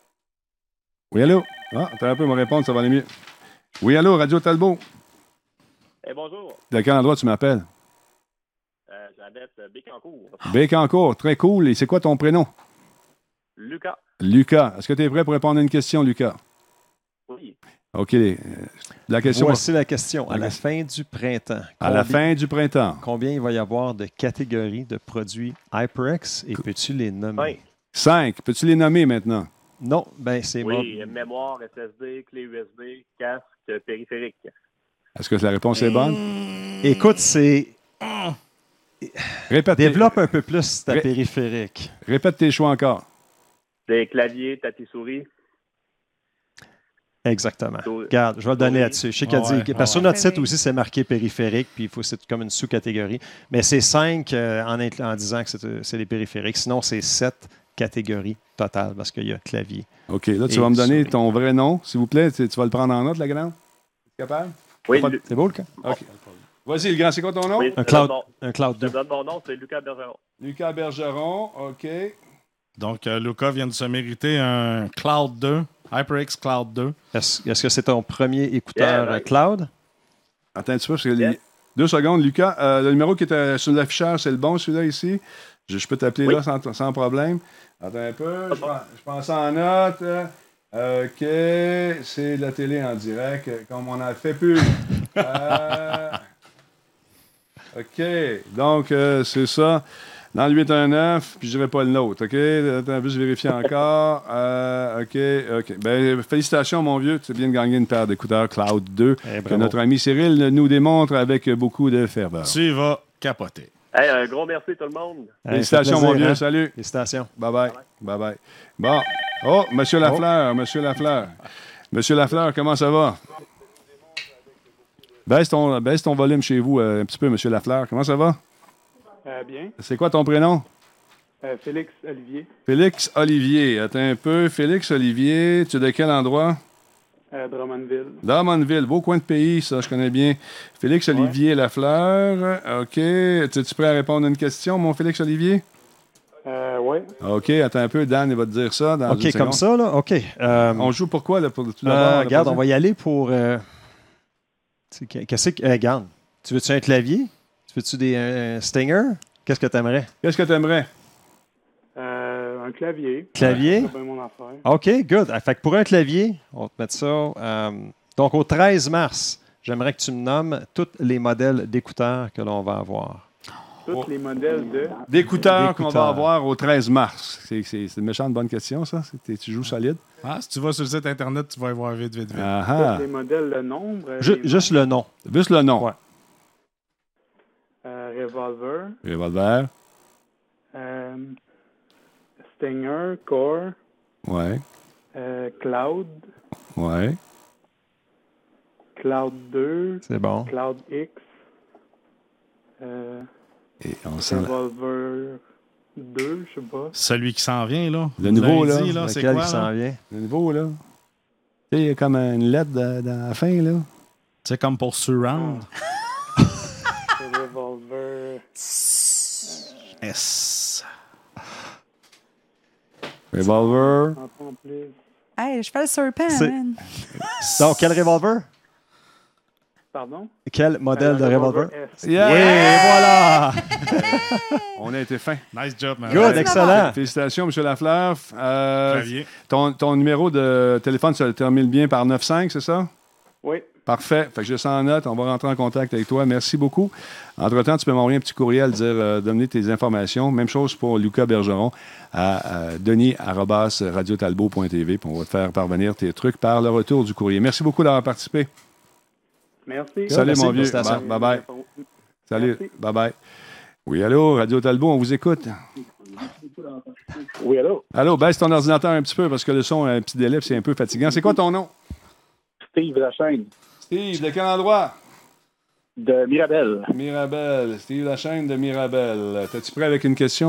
Oui, allô? Ah, attends un peu, me répondre, ça va aller mieux. Oui, allô, Radio Talbot. Bonjour, De quel endroit tu m'appelles? j'habite Bécancourt. Bécancourt, très cool. Et c'est quoi ton prénom? Lucas, Lucas. Est-ce que tu es prêt pour répondre à une question, Lucas? oui. OK. La question Voici la question. À la fin du printemps, à la fin du printemps. combien il va y avoir de catégories de produits HyperX et peux-tu les nommer? 5. 5. Peux-tu les nommer maintenant? Non, ben c'est Oui, mémoire, SSD, clé USB, casque, périphérique. Est-ce que la réponse est bonne? Écoute, c'est... Répète, Développe un peu plus ta Ré- périphérique. répète tes choix encore. Des claviers, tapis souris. Exactement. So- Regarde, je vais le donner Oui. là-dessus. Je sais qu'il y a Ouais, dit... Parce que sur ouais. notre site Oui. aussi, c'est marqué périphérique, puis il faut c'est comme une sous-catégorie. Mais c'est 5 en disant que c'est les périphériques. Sinon, c'est 7 catégories totales parce qu'il y a clavier. OK, là, tu Et vas me donner souris. ton vrai nom, s'il vous plaît. Tu vas le prendre en note, la grande? Tu es capable? Oui, Pas- Lu- C'est beau, le cas? OK. Vas-y, le grand, c'est quoi ton nom? oui, Un je cloud, donne un cloud mon- 2. je donne mon nom, c'est Lucas Bergeron. Lucas Bergeron, OK. Donc, Lucas vient de se mériter un Cloud 2, HyperX Cloud 2. Est-ce que c'est ton premier écouteur Yeah, right. cloud? Attends un petit peu, parce que Yes. 2 secondes. Lucas, le numéro qui est sur l'afficheur, c'est le bon, celui-là, ici? Je peux t'appeler Oui. là sans problème. Attends un peu, je prends ça en note. OK, c'est de la télé en direct, comme on en fait plus. OK, donc c'est ça. Dans le 819, puis je dirais pas le nôtre, OK? Attends, juste vérifier encore. OK. Ben, félicitations, mon vieux. Tu viens de gagner une paire d'écouteurs Cloud 2 que bravo. notre ami Cyril nous démontre avec beaucoup de ferveur. Tu vas capoter. Hey, un gros merci tout le monde. Félicitations, Ça fait mon plaisir, vieux. hein? Salut. Félicitations. Bye-bye. Bye-bye. Bon. Oh, Monsieur Lafleur. Monsieur Lafleur. Monsieur Lafleur, comment ça va? Baisse ton volume chez vous un petit peu, Monsieur Lafleur. Comment ça va? Bien. C'est quoi ton prénom? Félix Olivier, Félix Olivier. Attends un peu. Félix Olivier, tu es de quel endroit? Drummondville. Drummondville, beau coin de pays, ça, je connais bien. Félix Olivier Lafleur. OK. Es-tu prêt à répondre à une question, mon Félix Olivier? Oui. OK, attends un peu. Dan, il va te dire ça dans une OK, comme seconde. ça, là? OK. On joue pour quoi, là? Pour tout d'abord, Regarde, on va y aller pour... qu'est-ce que... regarde, tu veux-tu un clavier? Tu veux-tu un Stinger? Qu'est-ce que tu aimerais? Qu'est-ce que tu aimerais? Un clavier. Clavier? C'est bien mon affaire. OK, good. Fait que pour un clavier, on va te mettre ça. Donc, au 13 mars, j'aimerais que tu me nommes tous les modèles d'écouteurs que l'on va avoir. Tous les modèles de... D'écouteurs qu'on va D'écouteurs. avoir au 13 mars. C'est une méchante bonne question, ça. Tu joues solide. Ah, si tu vas sur le site Internet, tu vas y voir vite. Ah ah. Tous les modèles, le nombre. Juste le nom. Juste le nom. Ouais. Revolver. Revolver. Stinger. Core. Ouais. Cloud. Ouais. Cloud 2. C'est bon. Cloud X. Et on sent Revolver 2, je sais pas. Celui qui s'en vient, là. Le nouveau, Lundi, là, c'est Lequel quoi, qui là? s'en vient? le niveau, là. Tu sais, il y a comme une lettre dans la fin, là. C'est comme pour Surround. Revolver. S. Revolver. En plus. Hey, je fais le serpent, C'est- man. Donc, quel revolver? Pardon? Quel modèle de revolver? S. Yeah! Oui, voilà! On a été fin. Nice job, man. Good, excellent. Félicitations, M. Lafleur. Clavier. Ton numéro de téléphone se termine bien par 95, c'est ça? Oui. Parfait. Fait que je sens en note. On va rentrer en contact avec toi. Merci beaucoup. Entre-temps, tu peux m'envoyer un petit courriel, donner tes informations. Même chose pour Lucas Bergeron à denis@radiotalbot.tv. Puis on va te faire parvenir tes trucs par le retour du courrier. Merci beaucoup d'avoir participé. Merci. Salut, merci, mon vieux. félicitations. Bye-bye. Salut. Merci. Bye-bye. Oui, allô, Radio Talbot, on vous écoute. Oui, allô? Allô, baisse ton ordinateur un petit peu parce que le son a un petit délai, puis c'est un peu fatigant. C'est quoi ton nom? Steve Lachaine, Steve, de quel endroit? de Mirabel. Mirabel. Steve Lachaine de Mirabel. T'es-tu prêt avec une question,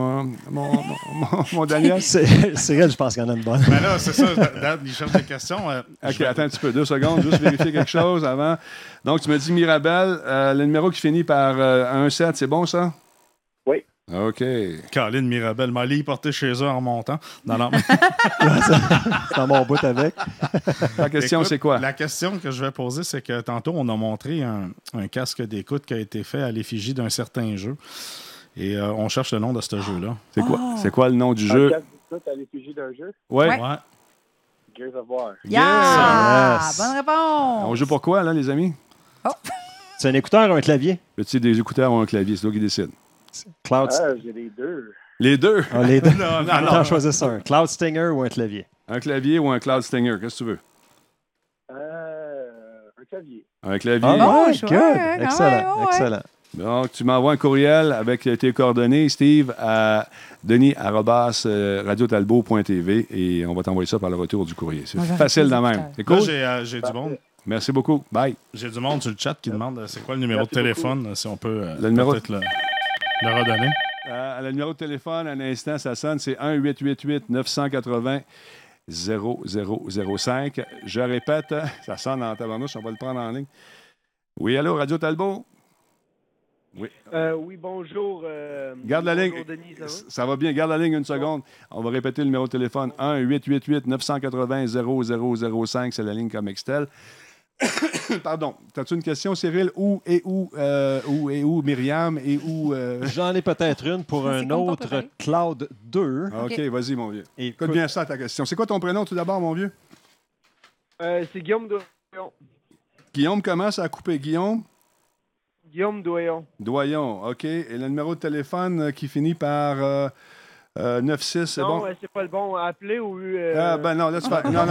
mon Daniel? Cyril, je pense qu'il y en a une bonne. Ben là, c'est ça, Dad, il cherche des questions. OK, attends un petit peu, 2 secondes, juste vérifier quelque chose avant. Donc, tu me dis Mirabel, le numéro qui finit par 1-7, c'est bon, ça? Oui. OK. Caroline Mirabel, m'a allé y porter chez eux en montant. Non. C'est dans mon bout avec. La question, Écoute, c'est quoi? La question que je vais poser, c'est que tantôt, on a montré un casque d'écoute qui a été fait à l'effigie d'un certain jeu. Et on cherche le nom de ce jeu-là. C'est quoi? Oh. C'est quoi le nom du Un jeu? casque d'écoute à l'effigie d'un jeu. Ouais. Ouais. Gears of War. Yeah! Yes. Bonne réponse! On joue pour quoi, là, les amis? C'est un écouteur ou un clavier? Veux-tu des écouteurs ou un clavier? C'est toi qui décide. Cloud... J'ai les deux. Les deux. Ah, les deux. Non, Attends, choisis un. Cloud Stinger ou un clavier? Un clavier ou un Cloud Stinger? Qu'est-ce que tu veux? Un clavier. Un clavier. Ah, Bon ouais, choix, good. quand Excellent, même, ouais. excellent. Donc, tu m'envoies un courriel avec tes coordonnées, Steve, à denis@radiotalbot.tv et on va t'envoyer ça par le retour du courrier. C'est Moi, j'aurais facile fait de ça même. plus C'est Là, cool? j'ai du monde. Merci beaucoup. Bye. J'ai du monde sur le chat qui demande c'est quoi le numéro Merci de téléphone, si on peut Le numéro- peut-être le redonner. Le numéro de téléphone, à l'instant, ça sonne, c'est 1-888-980-0005. Je répète, ça sonne en tabarnouche, on va le prendre en ligne. Oui, allô, Radio Talbot? Oui. Oui, bonjour. Garde la ligne. Bonjour, Denis, ça va? Ça va bien. Garde la ligne une seconde. On va répéter le numéro de téléphone. 1-888-980-0005. C'est la ligne comme Excel. Pardon. As-tu une question, Cyril? Où Myriam? Et où... J'en ai peut-être une pour C'est un comme ton autre préféré. Cloud 2. OK, vas-y, mon vieux. Et Écoute bien ça, ta question. C'est quoi ton prénom, tout d'abord, mon vieux? C'est Guillaume Doyon. Guillaume, comment ça a coupé? Guillaume? Guillaume Doyon. Doyon, OK. Et le numéro de téléphone qui finit par 96, c'est Non, bon? c'est pas le bon. Appeler ou... Ah, ben non, là, tu fais... Non.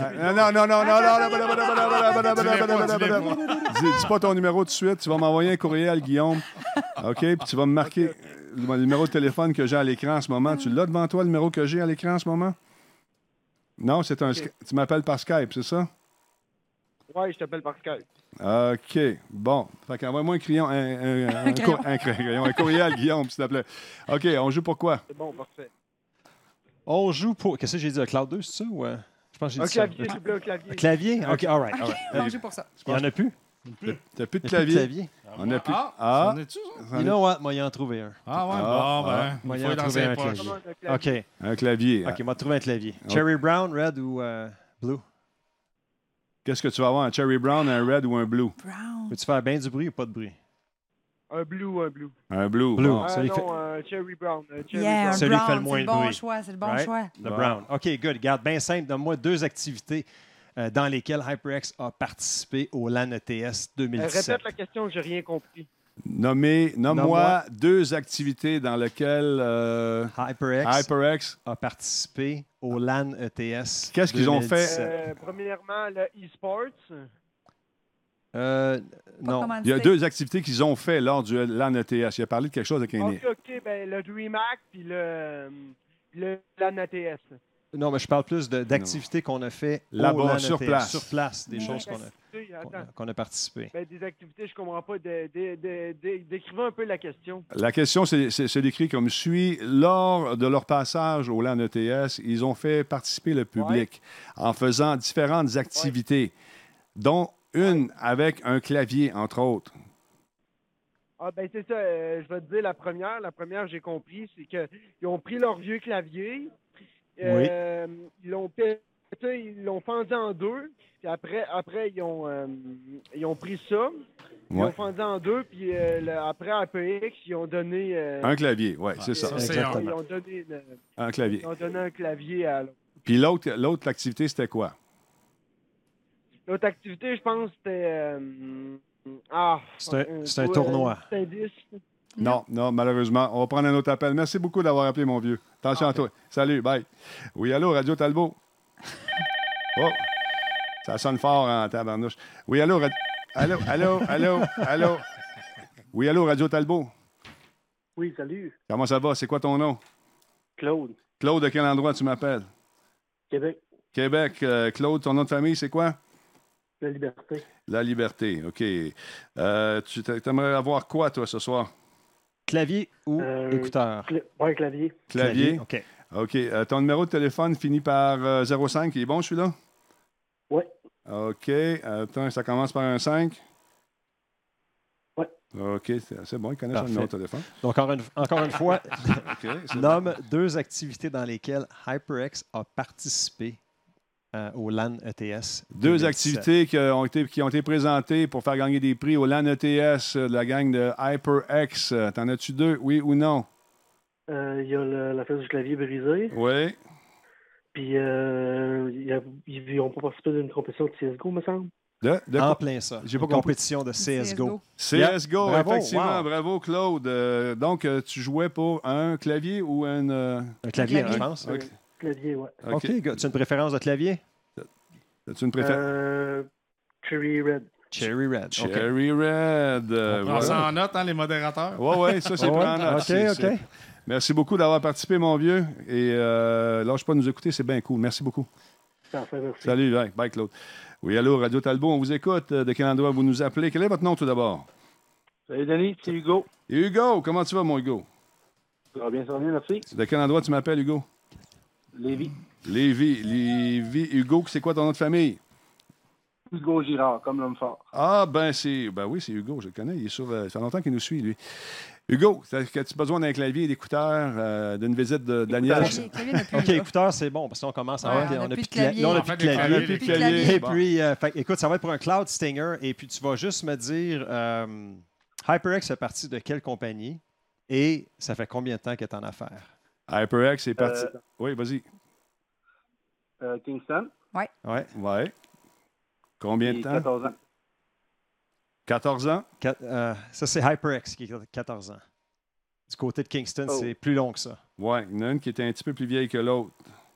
Dis pas ton numéro tout de suite. Tu vas m'envoyer un courriel, Guillaume. OK? Puis tu vas me marquer le numéro de téléphone que j'ai à l'écran en ce moment. Tu l'as devant toi, le numéro que j'ai à l'écran en ce moment? Non, c'est un... Tu m'appelles par Skype, c'est ça? Ouais, je t'appelle par Skype. OK. Bon. Fait qu'envoie-moi un crayon, un courriel, Guillaume, s'il te plaît. OK, on joue pour quoi? C'est bon, parfait. On joue pour... Qu'est-ce que j'ai dit? Le Cloud 2, c'est ça? Ou, je pense que j'ai Un dit ça. clavier, s'il vous plaît, un clavier. Un clavier? OK, all right. On joue pour ça. Il n'y en a plus? T'as plus de Il y a plus de clavier? On a plus... Ah, on est-tu, ça? You know what? Moi, il en trouvé un. Ah ouais, Ah, bon, ben, Moi, il il faut en être dans trouvé ses un poches. clavier. Un clavier. OK. Un clavier. OK, m'a trouvé un clavier. Ok. Cherry Brown, Red ou Blue? Qu'est-ce que tu vas avoir? Un Cherry Brown, un Red ou un Blue? Brown. Peux-tu faire bien du bruit ou pas de bruit? Un blue, un blue. Un Blue. Blue. Bon. Ah Celui non, fait- un cherry brown. Un cherry Yeah, brown. un Celui qui fait brown, le moins c'est de le bon bruit. choix, c'est le bon Right? choix. Le Bon. Brown. OK, good. Garde, bien simple. Donne-moi 2 activités dans lesquelles HyperX a participé au LAN ETS 2017. Répète la question, j'ai rien compris. Nomme-moi Nomme-moi 2 activités dans lesquelles HyperX HyperX... a participé au LAN ETS. Qu'est-ce qu'ils ont fait? 2017. Premièrement, le e-sports. Pas Non. Il y a commandité. 2 activités qu'ils ont fait lors du LAN ETS. Il a parlé de quelque chose avec un... OK, ben le DreamHack puis le l'ANATS. Non, mais je parle plus d'activités qu'on a fait Là-bas, au LAN sur ETS. place. Sur place, des Mais- choses Attends. qu'on a participé. Ben, des activités, je comprends pas. Décrivez un peu la question. La question, c'est décrit comme suit. Lors de leur passage au LAN ETS, ils ont fait participer le public en faisant différentes activités, dont une avec un clavier, entre autres. Ah ben c'est ça, je vais te dire la première. La première, j'ai compris, c'est qu'ils ont pris leur vieux clavier, ils l'ont tu sais, ils l'ont fendu en deux. Puis après ils ont pris ça. Ils Ouais. l'ont fendu en deux. Puis après HyperX, ils ont donné. Un clavier, oui, c'est ça. ça, c'est Exactement. Ils ont donné, Un clavier. ils ont donné un clavier à l'autre. Puis l'autre activité, c'était quoi? L'autre activité, je pense, c'était. C'est un tournoi. C'est un 10. Non, malheureusement. On va prendre un autre appel. Merci beaucoup d'avoir appelé, mon vieux. Attention à toi. Salut, bye. Oui, allô, Radio Talbot. Oh, ça sonne fort en tabarnouche. Oui, allô, allô. Oui, allô, Radio Talbot. Oui, salut. Comment ça va? C'est quoi ton nom? Claude, Claude, de quel endroit tu m'appelles? Québec, Québec. Claude, ton nom de famille, c'est quoi? La Liberté. La Liberté, OK. Tu aimerais avoir quoi, toi, ce soir? Clavier ou écouteur? Ouais, clavier. Clavier. OK. OK. Ton numéro de téléphone finit par 05. Il est bon, celui-là? Oui. OK. Attends, ça commence par un 5? Ouais. OK. C'est bon, il connaît son Parfait. numéro de téléphone. Donc, encore une fois, OK. c'est nomme 2 activités dans lesquelles HyperX a participé au LAN ETS. 2 2017. activités qui ont été présentées pour faire gagner des prix au LAN ETS de la gang de HyperX. T'en as-tu 2, oui ou non? Il y a la fête du clavier brisé. Oui. Puis, ils n'ont pas participé d'une compétition de CSGO, me semble. En plein ça. J'ai pas Une compris. compétition de CSGO. CSGO, Bravo, effectivement. wow. Bravo, Claude. Donc, tu jouais pour un clavier ou un... Un clavier, clavier. je pense. OK. Clavier, ouais. OK. Tu as une préférence de clavier? As-tu une préférence? Cherry Red. Cherry Red. OK. Cherry Red. On prend ça en note, hein, les modérateurs. Oui, ça, c'est Ouais, prendre en note. OK, OK. Merci beaucoup d'avoir participé, mon vieux. Et lâche pas de nous écouter, c'est bien cool. Merci beaucoup. Parfait, merci. Salut, bye, Claude. Oui, allô, Radio Talbot, on vous écoute. De quel endroit vous nous appelez? Quel est votre nom, tout d'abord? Salut, Denis, c'est Hugo. Et Hugo, comment tu vas, mon Hugo? Ça va bien, merci. De quel endroit tu m'appelles, Hugo? Lévis. Lévis. Hugo, c'est quoi ton nom de famille? Hugo Girard, comme l'homme fort. Ah, ben oui, c'est Hugo, je le connais. Il est sur, ça fait longtemps qu'il nous suit, lui. Hugo, as-tu besoin d'un clavier, d'écouteurs, d'une visite de Daniel? Clavier n'a plus, OK, là. éceur, c'est bon, parce qu'on commence à avoir... Ouais, on a plus de clavier. Là, on a plus de clavier. clavier. On a plus de clavier. Et Bon. puis, écoute, ça va être pour un Cloud Stinger. Et puis, tu vas juste me dire, HyperX fait partie de quelle compagnie et ça fait combien de temps qu'elle est en affaires? HyperX est parti. Oui, vas-y. Kingston. Ouais. Ouais. Combien de puis temps? 14 ans. 14 ans? Ça, c'est HyperX qui a 14 ans. Du côté de Kingston, c'est plus long que ça. Oui, il y en a une qui était un petit peu plus vieille que l'autre.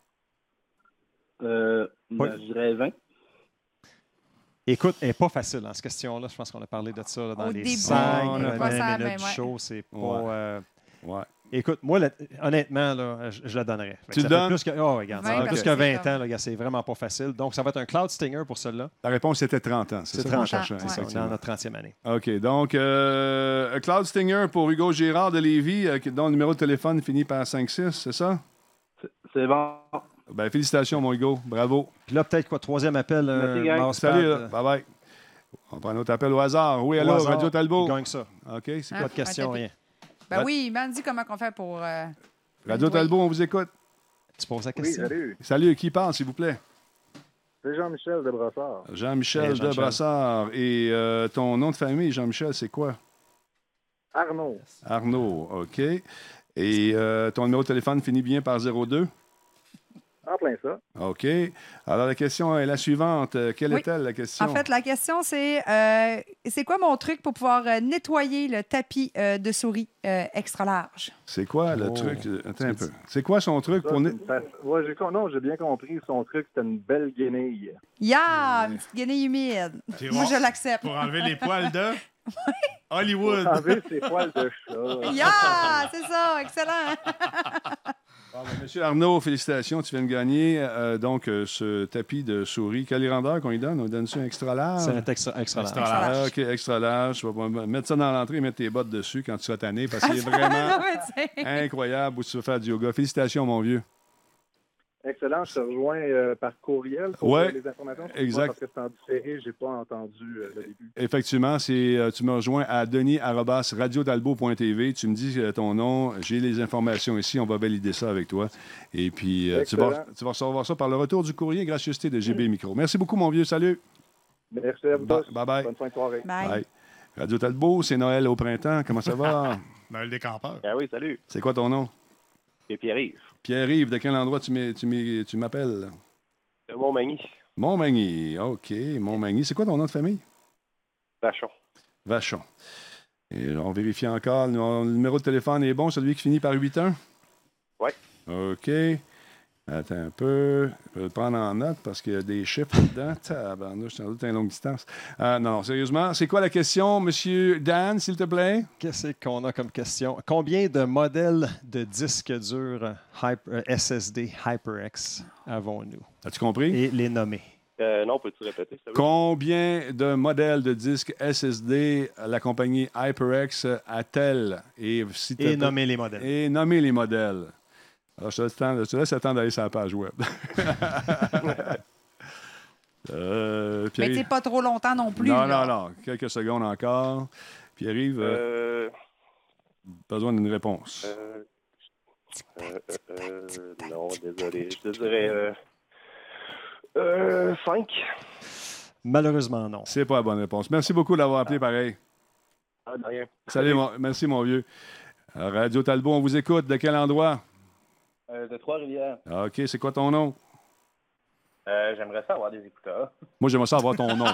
Je dirais 20. Écoute, elle n'est pas facile dans cette question-là. Je pense qu'on a parlé de ça là, dans Au les début, 5 on a pas ça, minutes ben du ouais. show. C'est pas... Ouais. Écoute, moi, honnêtement, là, je la donnerais. Fait que Tu ça le fait donnes? plus que, oh, regarde, ça 20 fait plus parce que que 20 c'est ans, là, gars, c'est vraiment pas facile. Donc, ça va être un Cloud Stinger pour celle-là. La réponse était 30 ans. C'est C'est ça qu'on 30 ans. cherchait. Ouais. On est effectivement. dans notre 30e année. OK. Donc, Cloud Stinger pour Hugo Girard de Lévis, dont le numéro de téléphone finit par 5-6, c'est ça? C'est bon. Ben, félicitations, mon Hugo. Bravo. Puis là, peut-être quoi, troisième appel, Merci, gang. mousepad, Salut. Bye-bye. On prend un autre appel au hasard. Oui, au allô, hasard, Radio Talbot. il gagne ça. OK, c'est Ah. quoi? Pas de question, un tapis. rien. Ben oui, ben dis comment on fait pour... Radio oui. Talbot, on vous écoute. Tu poses la Oui, question? salut. Salut, qui parle, s'il vous plaît? C'est Jean-Michel de Brossard. Jean-Michel Hey, de Jean-Michel. Brassard. Et ton nom de famille, Jean-Michel, c'est quoi? Arnaud. Arnaud, OK. Et ton numéro de téléphone finit bien par 02? En plein ça. OK. Alors, la question est la suivante. Quelle Oui. est-elle, la question? En fait, la question, c'est quoi mon truc pour pouvoir nettoyer le tapis de souris extra large? C'est quoi le Oh. truc? Attends un peu. C'est quoi son truc pour... Ouais, j'ai bien compris. Son truc, c'était une belle guenille. Yeah! Une petite guenille humide. Puis Moi, on- je l'accepte. Pour enlever les poils de Hollywood. Enlever ses poils de chat. Yeah! C'est ça! Excellent! Bon, ben, Monsieur Arnaud, félicitations. Tu viens de gagner donc ce tapis de souris. Quelle grandeur qu'on lui donne? On lui donne-tu un extra large? C'est un extra large. Extra large. Ah, OK, extra large. Tu vas mettre ça dans l'entrée et mettre tes bottes dessus quand tu seras tanné parce que c'est vraiment Non, mais tu sais. incroyable où tu vas faire du yoga. Félicitations, mon vieux. Excellent, je te rejoins par courriel pour Ouais, les informations. exact. Parce que c'est en différé, j'ai pas entendu le début. Effectivement, tu me rejoins à denis@radiotalbot.tv. Tu me dis ton nom, j'ai les informations ici, on va valider ça avec toi. Et puis, tu vas recevoir ça par le retour du courrier, gracieuseté de GB Micro. Merci beaucoup, mon vieux. Salut. Merci à vous tous. Bye-bye. Bonne fin de soirée. Bye. Radio Talbot, c'est Noël au printemps. Comment ça va? Noël des campeurs. Ah oui, salut. C'est quoi ton nom? C'est Pierre-Yves. Pierre-Yves, de quel endroit tu m'appelles? De Montmagny. Montmagny. OK, Montmagny. C'est quoi ton nom de famille? Vachon. Vachon. Et on vérifie encore. Le numéro de téléphone est bon, celui qui finit par 81? Oui. OK. Attends un peu. Je vais le prendre en note parce qu'il y a des chiffres dedans. Tabarnouche, c'est sans doute une longue distance. Non, sérieusement. C'est quoi la question, Monsieur Dan, s'il te plaît? Qu'est-ce qu'on a comme question? Combien de modèles de disques durs SSD HyperX avons-nous? As-tu compris? Et les nommer. Non, peux-tu répéter? Ça Combien de modèles de disques SSD la compagnie HyperX a-t-elle? Et nommer les modèles. Et nommer les modèles. Alors, je te laisse attendre d'aller sur la page web. Mais t'es pas trop longtemps non plus. Non. Quelques secondes encore. Pierre-Yves, besoin d'une réponse. Non, désolé. Je te dirais 5. Malheureusement, non. C'est pas la bonne réponse. Merci beaucoup d'avoir appelé pareil. Ah, de rien. Salut, merci, mon vieux. Radio Talbot, on vous écoute. De quel endroit? De Trois-Rivières. OK, c'est quoi ton nom? J'aimerais ça avoir des écouteurs. Moi, j'aimerais ça avoir ton nom.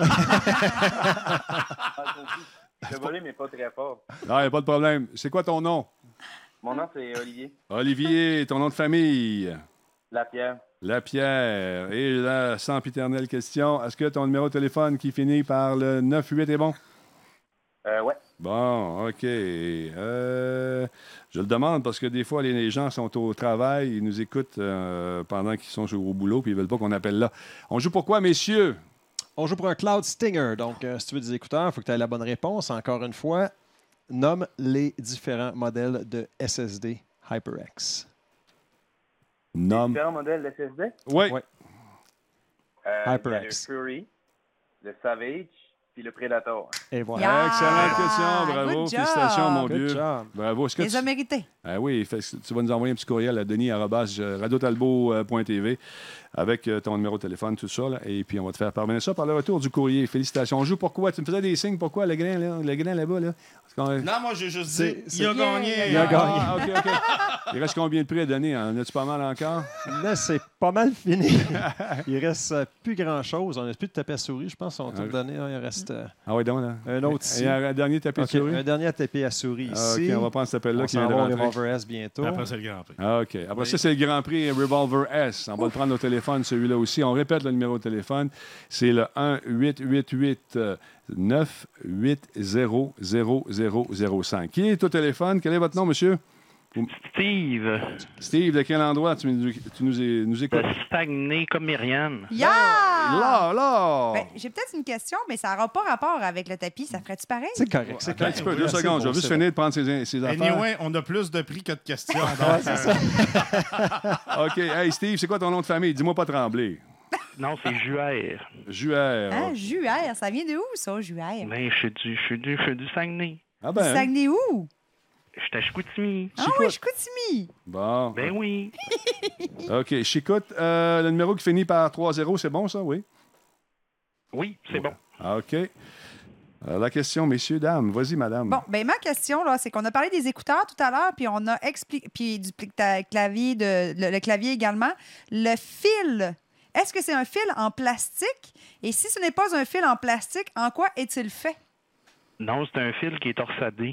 Le volume n'est pas très fort. Non, il n'y a pas de problème. C'est quoi ton nom? Mon nom, c'est Olivier. Olivier, ton nom de famille? Lapierre. Lapierre. Et la sempiternelle question, est-ce que ton numéro de téléphone qui finit par le 98 est bon? Ouais. Bon, OK. Je le demande parce que des fois, les gens sont au travail, ils nous écoutent pendant qu'ils sont au boulot, puis ils ne veulent pas qu'on appelle là. On joue pour quoi, messieurs? On joue pour un Cloud Stinger. Donc, si tu veux des écouteurs, il faut que tu aies la bonne réponse. Encore une fois, nomme les différents modèles de SSD HyperX. Nomme. Différents modèles de SSD? Oui. Ouais. HyperX. Le Fury, le Savage, puis le Predator. Et voilà. Excellente question. Bravo. Good job. Félicitations, mon Good vieux. job. Bravo. Est-ce que Les a mérités. Ah oui, tu vas nous envoyer un petit courriel à denis@radiotalbot.tv avec ton numéro de téléphone, tout ça. Là, et puis, on va te faire parvenir ça par le retour du courrier. Félicitations. On joue pourquoi? Tu me faisais des signes. Pourquoi, le grain là-bas? Là? Non, moi, j'ai juste dit, il a gagné. Il a gagné. OK. Il reste combien de prix à donner? En as-tu pas mal encore? Là, c'est pas mal fini. Il reste plus grand-chose. On n'a plus de tapis à souris, je pense. On t'a donné. Il reste Ah oui, donc, là. un autre ici. Et un dernier tapis de OK, souris? un dernier tapis à souris ici. OK, on va prendre cet appel-là On qui vient s'en de va au rentrer. Revolver S bientôt. Après, c'est le Grand Prix. OK. Après ça, c'est le Grand Prix Revolver S. On va le prendre au téléphone, celui-là aussi. On répète le numéro de téléphone. C'est le 1-888-980-0005. Qui est au téléphone? Quel est votre nom, monsieur? Steve, Steve, de quel endroit tu nous écoutes? de Saguenay comme Myriam. Yeah! Là! Ben, j'ai peut-être une question, mais ça n'aura pas rapport avec le tapis. Ça ferait-tu pareil? C'est correct. C'est Attends un correct. petit peu, 2 secondes. Je vais juste finir de prendre ses affaires. Anyway, on a plus de prix que de questions. OK. Hey, Steve, c'est quoi ton nom de famille? Dis-moi pas Tremblay. Non, c'est Juaire. Juaire. Hein, Juaire, ça vient de où, ça, Juaire? Ben, je suis du Saguenay. Ah Du ben. Saguenay où? Je suis à Chicoutimi. Ah oui, Chicoutimi. Bon. Ben oui. OK. J'écoute. Le numéro qui finit par 3-0, c'est bon, ça? Oui? Oui, c'est bon. Ah, OK. La question, messieurs, dames. Vas-y, madame. Bon, ben ma question, là, c'est qu'on a parlé des écouteurs tout à l'heure, puis on a expliqué, puis du clavier, le clavier également. Le fil, est-ce que c'est un fil en plastique? Et si ce n'est pas un fil en plastique, en quoi est-il fait? Non, c'est un fil qui est torsadé.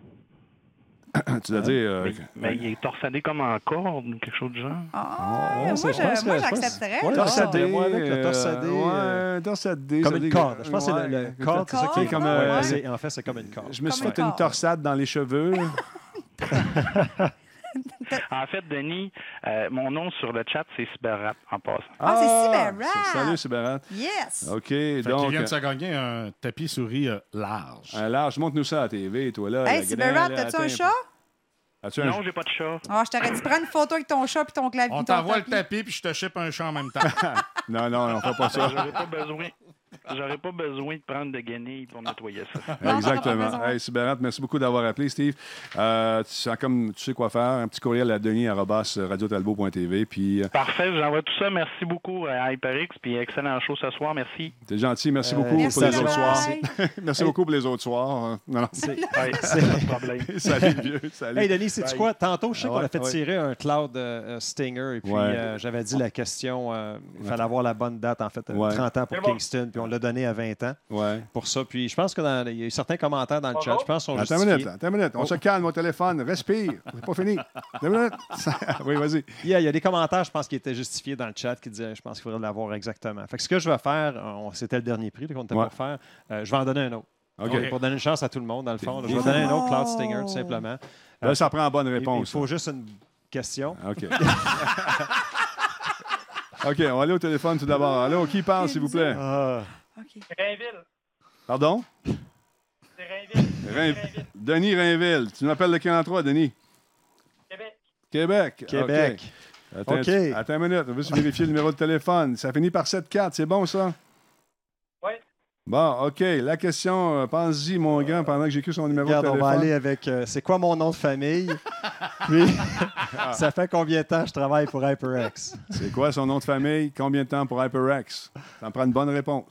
Tu l'as dit. Mais il est torsadé comme en corde ou quelque chose du genre. Moi, j'accepterais. Ouais, là. torsadé, moi, avec le torsadé. torsadé. Comme une corde. Je pense que c'est le corde. C'est ça qui est comme. En fait, c'est comme une corde. Je me suis Comme fait une une corde. torsade dans les cheveux. En fait, Denis, mon nom sur le chat, c'est Cyberrap, en passant. C'est Cyberrap. Salut, Cyberrap. Yes. OK, Fait qu'il donc. vient de se gagner un tapis souris large. Un large, montre-nous ça à la TV, toi, là. Hey, le Cyberrap, grain, là, t'as-tu un attends. chat? As-tu Non, j'ai pas de chat. Ah, je t'aurais dit prendre une photo avec ton chat puis ton clavier. On t'envoie le tapis puis je te ship un chat en même temps. Non, on fait pas ça. J'aurais pas besoin de prendre de guenilles pour nettoyer ça. Exactement. Hey, Cyberrap, merci beaucoup d'avoir appelé, Steve. Comme tu sais quoi faire, un petit courriel à denis@radiotalbot.tv. Puis, Parfait, j'envoie tout ça. Merci beaucoup à HyperX. Puis excellent show ce soir. Merci. T'es gentil. Merci beaucoup merci, pour les autres bye. soirs. Merci beaucoup pour les autres soirs. Non. Pas de problème. Salut, vieux. Salut. Hey, Denis, sais-tu quoi? Tantôt, je sais qu'on a fait ouais. tirer un Cloud Stinger et puis j'avais dit la question, il fallait avoir la bonne date, en fait, 30 ans pour Kingston, puis on l'a donné à 20 ans pour ça. Puis je pense qu'il y a eu certains commentaires dans le chat. Je pense qu'ils sont justifiés. Attends une minute. On se calme au téléphone. Respire. C'est pas fini. Attends une minute. Oui, vas-y. Il y a des commentaires, je pense, qui étaient justifiés dans le chat qui disaient, je pense qu'il faudrait l'avoir exactement. Fait que ce que je vais faire, c'était le dernier prix qu'on était pour faire, je vais en donner un autre. OK. Pour donner une chance à tout le monde, dans le fond. Je vais donner un autre Cloud Stinger, tout simplement. Là, ça prend la bonne Il réponse. faut juste une question. OK. OK, on va aller au téléphone tout d'abord. Allô, qui parle, s'il vous plaît? Rainville. Pardon? C'est Rainville. Denis Rainville. Tu m'appelles de quel endroit, Denis? Québec. Québec. OK. Attends une minute. On va juste vérifier le numéro de téléphone. Ça finit par 7-4. C'est bon, ça? Oui. Bon, OK. La question, pense-y, mon grand, pendant que j'écris son numéro de téléphone. On va aller avec c'est quoi mon nom de famille? Puis, ça fait combien de temps je travaille pour HyperX? C'est quoi son nom de famille? Combien de temps pour HyperX? Ça me prend une bonne réponse.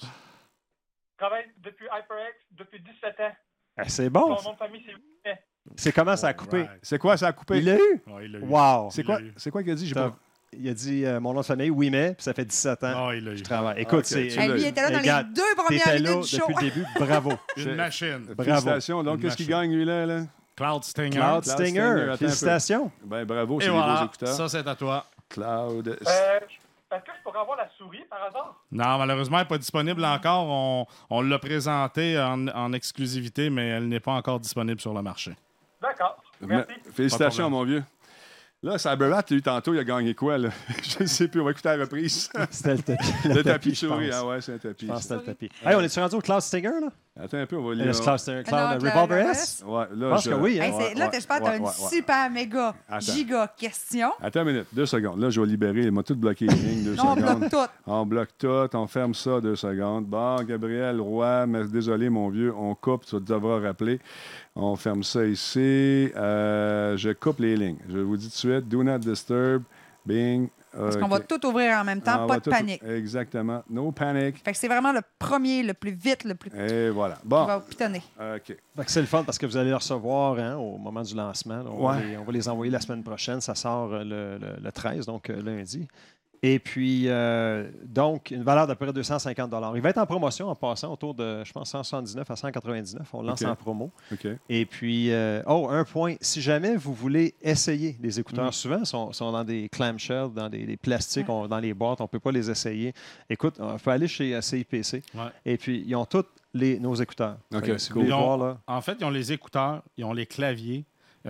Je travaille depuis HyperX depuis 17 ans. C'est bon. Mon nom de famille, c'est Ouimet. C'est comment ça a coupé? Right. C'est quoi ça a coupé? Il l'a eu? Il l'a eu. Wow. C'est quoi qu'il a dit? Il a dit mon nom de famille, Ouimet, puis ça fait 17 ans il l'a eu. je travaille. Écoute, c'est... Lui, il était là dans les deux premières t'étais minutes là du show. depuis le début. Bravo. Une machine. Félicitations. Donc, qu'est-ce qu'il gagne, lui, là? Cloud Stinger. Cloud Stinger. Félicitations. Ben, bravo, Et c'est voilà, les beaux écouteurs. ça, c'est à toi. Cloud. Est-ce que je pourrais avoir la souris par hasard? Non, malheureusement, elle n'est pas disponible encore. On l'a présentée en exclusivité, mais elle n'est pas encore disponible sur le marché. D'accord. Merci. Félicitations, mon vieux. Là, Cyberrat, tu as eu tantôt, il a gagné quoi, là? Je ne sais plus, on va écouter la reprise. C'était le tapis. Le tapis souris, c'est un tapis. Je pense que c'était le tapis. Hey, on est-tu rendu au Cloud Stinger, là? Attends un peu, on va lire. Cloud Stinger, Cloud Revolver S? Ouais, là, je pense que oui. Hein? Là, j'espère que tu as une super méga giga question. Attends une minute, 2 secondes. Là, je vais libérer. Il m'a tout bloqué les lignes, 2 secondes. On bloque tout. On bloque tout. On ferme ça, 2 secondes. Bon, Gabriel Roy, mais désolé, mon vieux, on coupe. Tu devras rappeler. On ferme ça ici. Je coupe les lignes. Je vous dis tout de suite, do not disturb. Bing. Parce qu'on va tout ouvrir en même temps, pas de panique. Exactement. No panic. Fait que c'est vraiment le premier, le plus vite, le plus... Et voilà. Bon. Qui va pitonner. OK. Fait que c'est le fun parce que vous allez le recevoir au moment du lancement. Là, on va les envoyer la semaine prochaine. Ça sort le 13, donc lundi. Et puis, donc, une valeur d'à peu près 250 $. Il va être en promotion en passant autour de, je pense, 179 à 199. On lance en promo. OK. Et puis, un point, si jamais vous voulez essayer les écouteurs, souvent, sont dans des clamshells, dans des plastiques, dans les boîtes, on ne peut pas les essayer. Écoute, il faut aller chez CIPC. Ouais. Et puis, ils ont tous nos écouteurs. OK, si vous voulez voir, là. En fait, ils ont les écouteurs, ils ont les claviers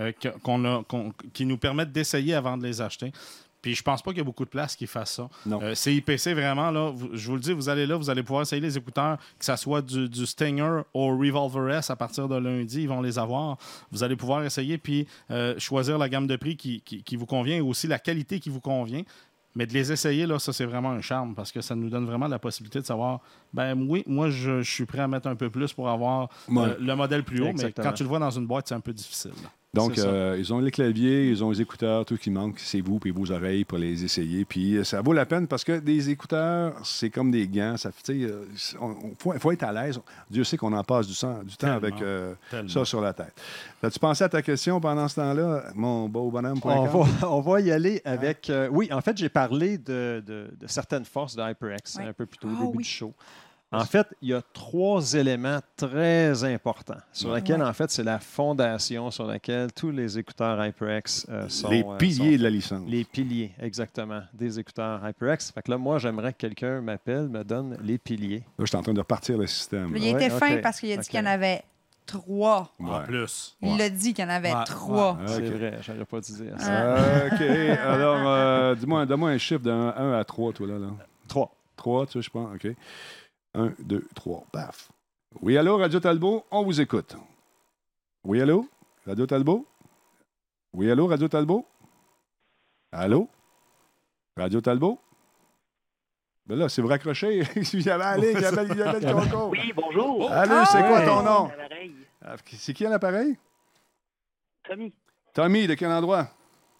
qui nous permettent d'essayer avant de les acheter. Puis je pense pas qu'il y a beaucoup de place qui fassent ça. CIPC, vraiment, là, je vous le dis, vous allez là, vous allez pouvoir essayer les écouteurs, que ce soit du Stinger au Revolver S à partir de lundi, ils vont les avoir. Vous allez pouvoir essayer puis choisir la gamme de prix qui vous convient et aussi la qualité qui vous convient. Mais de les essayer, là, ça, c'est vraiment un charme parce que ça nous donne vraiment la possibilité de savoir, ben oui, moi, je suis prêt à mettre un peu plus pour avoir le modèle plus haut, mais quand tu le vois dans une boîte, c'est un peu difficile. Donc, ils ont les claviers, ils ont les écouteurs, tout ce qui manque, c'est vous et vos oreilles pour les essayer. Puis ça vaut la peine parce que des écouteurs, c'est comme des gants. Il faut être à l'aise. Dieu sait qu'on en passe du temps avec ça sur la tête. As-tu pensé à ta question pendant ce temps-là, mon beau bonhomme? On va y aller avec... oui, en fait, j'ai parlé de certaines forces de HyperX un peu plus tôt au début du show. En fait, il y a 3 éléments très importants sur lesquels, en fait, c'est la fondation sur laquelle tous les écouteurs HyperX sont... Les piliers de la licence. Les piliers, exactement, des écouteurs HyperX. Fait que là, moi, j'aimerais que quelqu'un m'appelle, me donne les piliers. Là, je suis en train de repartir le système. Il était fin parce qu'il a dit qu'il y en avait 3. En plus. Il l'a dit qu'il y en avait 3. C'est vrai, j'aurais pas dû dire ça. OK. Alors, donne-moi un chiffre de 1 à 3, toi, là. 3. 3, tu sais, je pense. OK. 1, 2, 3, paf. Oui, allô, Radio Talbot, on vous écoute. Oui, allô, Radio Talbot? Oui, allô, Radio Talbot? Allô? Radio Talbot? Ben là, si vous raccrochez, il y avait la ligne, il y avait le concours. Oui, bonjour. Allô, c'est quoi ton nom? À l'appareil. C'est qui à l'appareil? Tommy. Tommy, de quel endroit?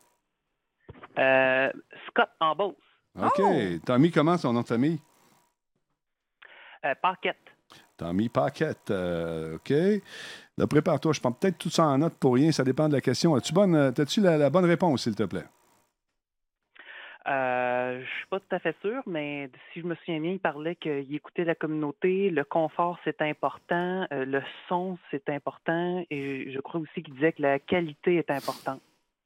Scott en Beauce. OK. Tommy, comment son nom de famille? Paquette. Tommy Paquette. OK. Là, prépare-toi. Je prends peut-être tout ça en note pour rien. Ça dépend de la question. As-tu la bonne réponse, s'il te plaît? Je suis pas tout à fait sûr, mais si je me souviens bien, il parlait qu'il écoutait la communauté, le confort c'est important, le son c'est important, et je crois aussi qu'il disait que la qualité est importante.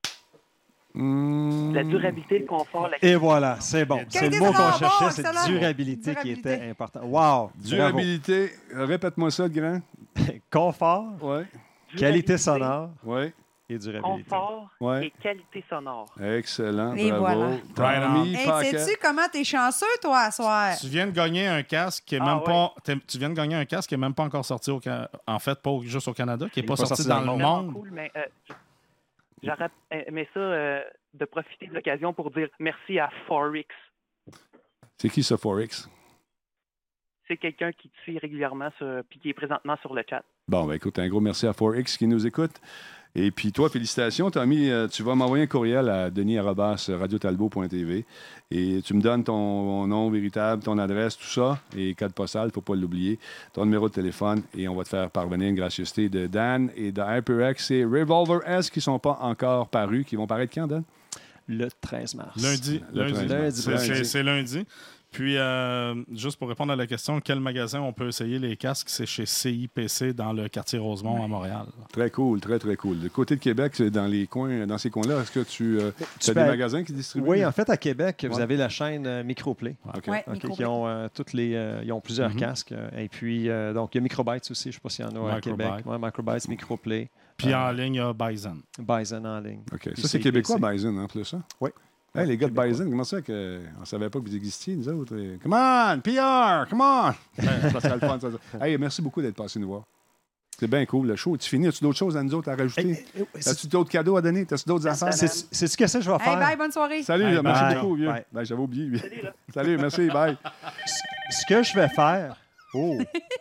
La durabilité, le confort, la qualité. Et voilà, c'est bon. C'est le mot qu'on cherchait, c'est excellent. durabilité qui était important. Wow! Durabilité. Répète-moi ça, le grand. Confort, Oui. qualité sonore Oui. et durabilité. Confort Ouais. et qualité sonore. Excellent. Et bravo. voilà. Tommy Hey, Paquette. sais-tu comment t'es chanceux, toi, à soir? Tu viens de gagner un casque qui est même pas. Tu viens de gagner un casque qui est même pas encore sorti en fait, pas juste au Canada, qui est pas sorti dans le Vraiment monde. cool, mais j'aurais aimé ça de profiter de l'occasion pour dire merci à Forex. C'est qui ce Forex? C'est quelqu'un qui te suit régulièrement puis qui est présentement sur le chat. Bon, ben écoute, un gros merci à Forex qui nous écoute. Et puis toi, félicitations, Tommy. Tu vas m'envoyer un courriel à denis@radiotalbot.tv et tu me donnes ton nom véritable, ton adresse, tout ça, et code postal, il ne faut pas l'oublier, ton numéro de téléphone, et on va te faire parvenir une gracieuseté de Dan et de HyperX et Revolver S qui ne sont pas encore parus, qui vont paraître quand, Dan? Le 13 mars. Lundi. Lundi. C'est lundi. Puis, juste pour répondre à la question, quel magasin on peut essayer les casques? C'est chez CIPC dans le quartier Rosemont à Montréal. Très cool, très, très cool. Du côté de Québec, c'est dans ces coins-là, est-ce que tu as des magasins qui distribuent? Oui, en fait, à Québec, vous avez la chaîne Microplay. OK. Ouais, OK, Microplay. qui ont, ils ont plusieurs casques. Et puis, donc, il y a Microbytes aussi. Je ne sais pas s'il y en a à Québec. Ouais, Microbytes, Microplay. Puis en ligne, il y a Bison. Bison en ligne. OK. Puis Ça, c'est québécois, Bison, en plus, ça? Oui. Hey, les gars de Bison, comment ça qu'on ne savait pas que vous existiez, nous autres? Come on, PR, come on! Ça serait le fun, ça. Hey, merci beaucoup d'être passé nous voir. C'est bien cool, le show. Tu finis, as-tu d'autres choses à nous autres à rajouter? As-tu d'autres cadeaux à donner? As-tu d'autres affaires? C'est ce que je vais faire. Hey, bye, bonne soirée. Salut, Hey, merci bye. beaucoup, vieux. Bye. Ben, j'avais oublié, lui. Salut, merci, bye. Ce que je vais faire... Oh!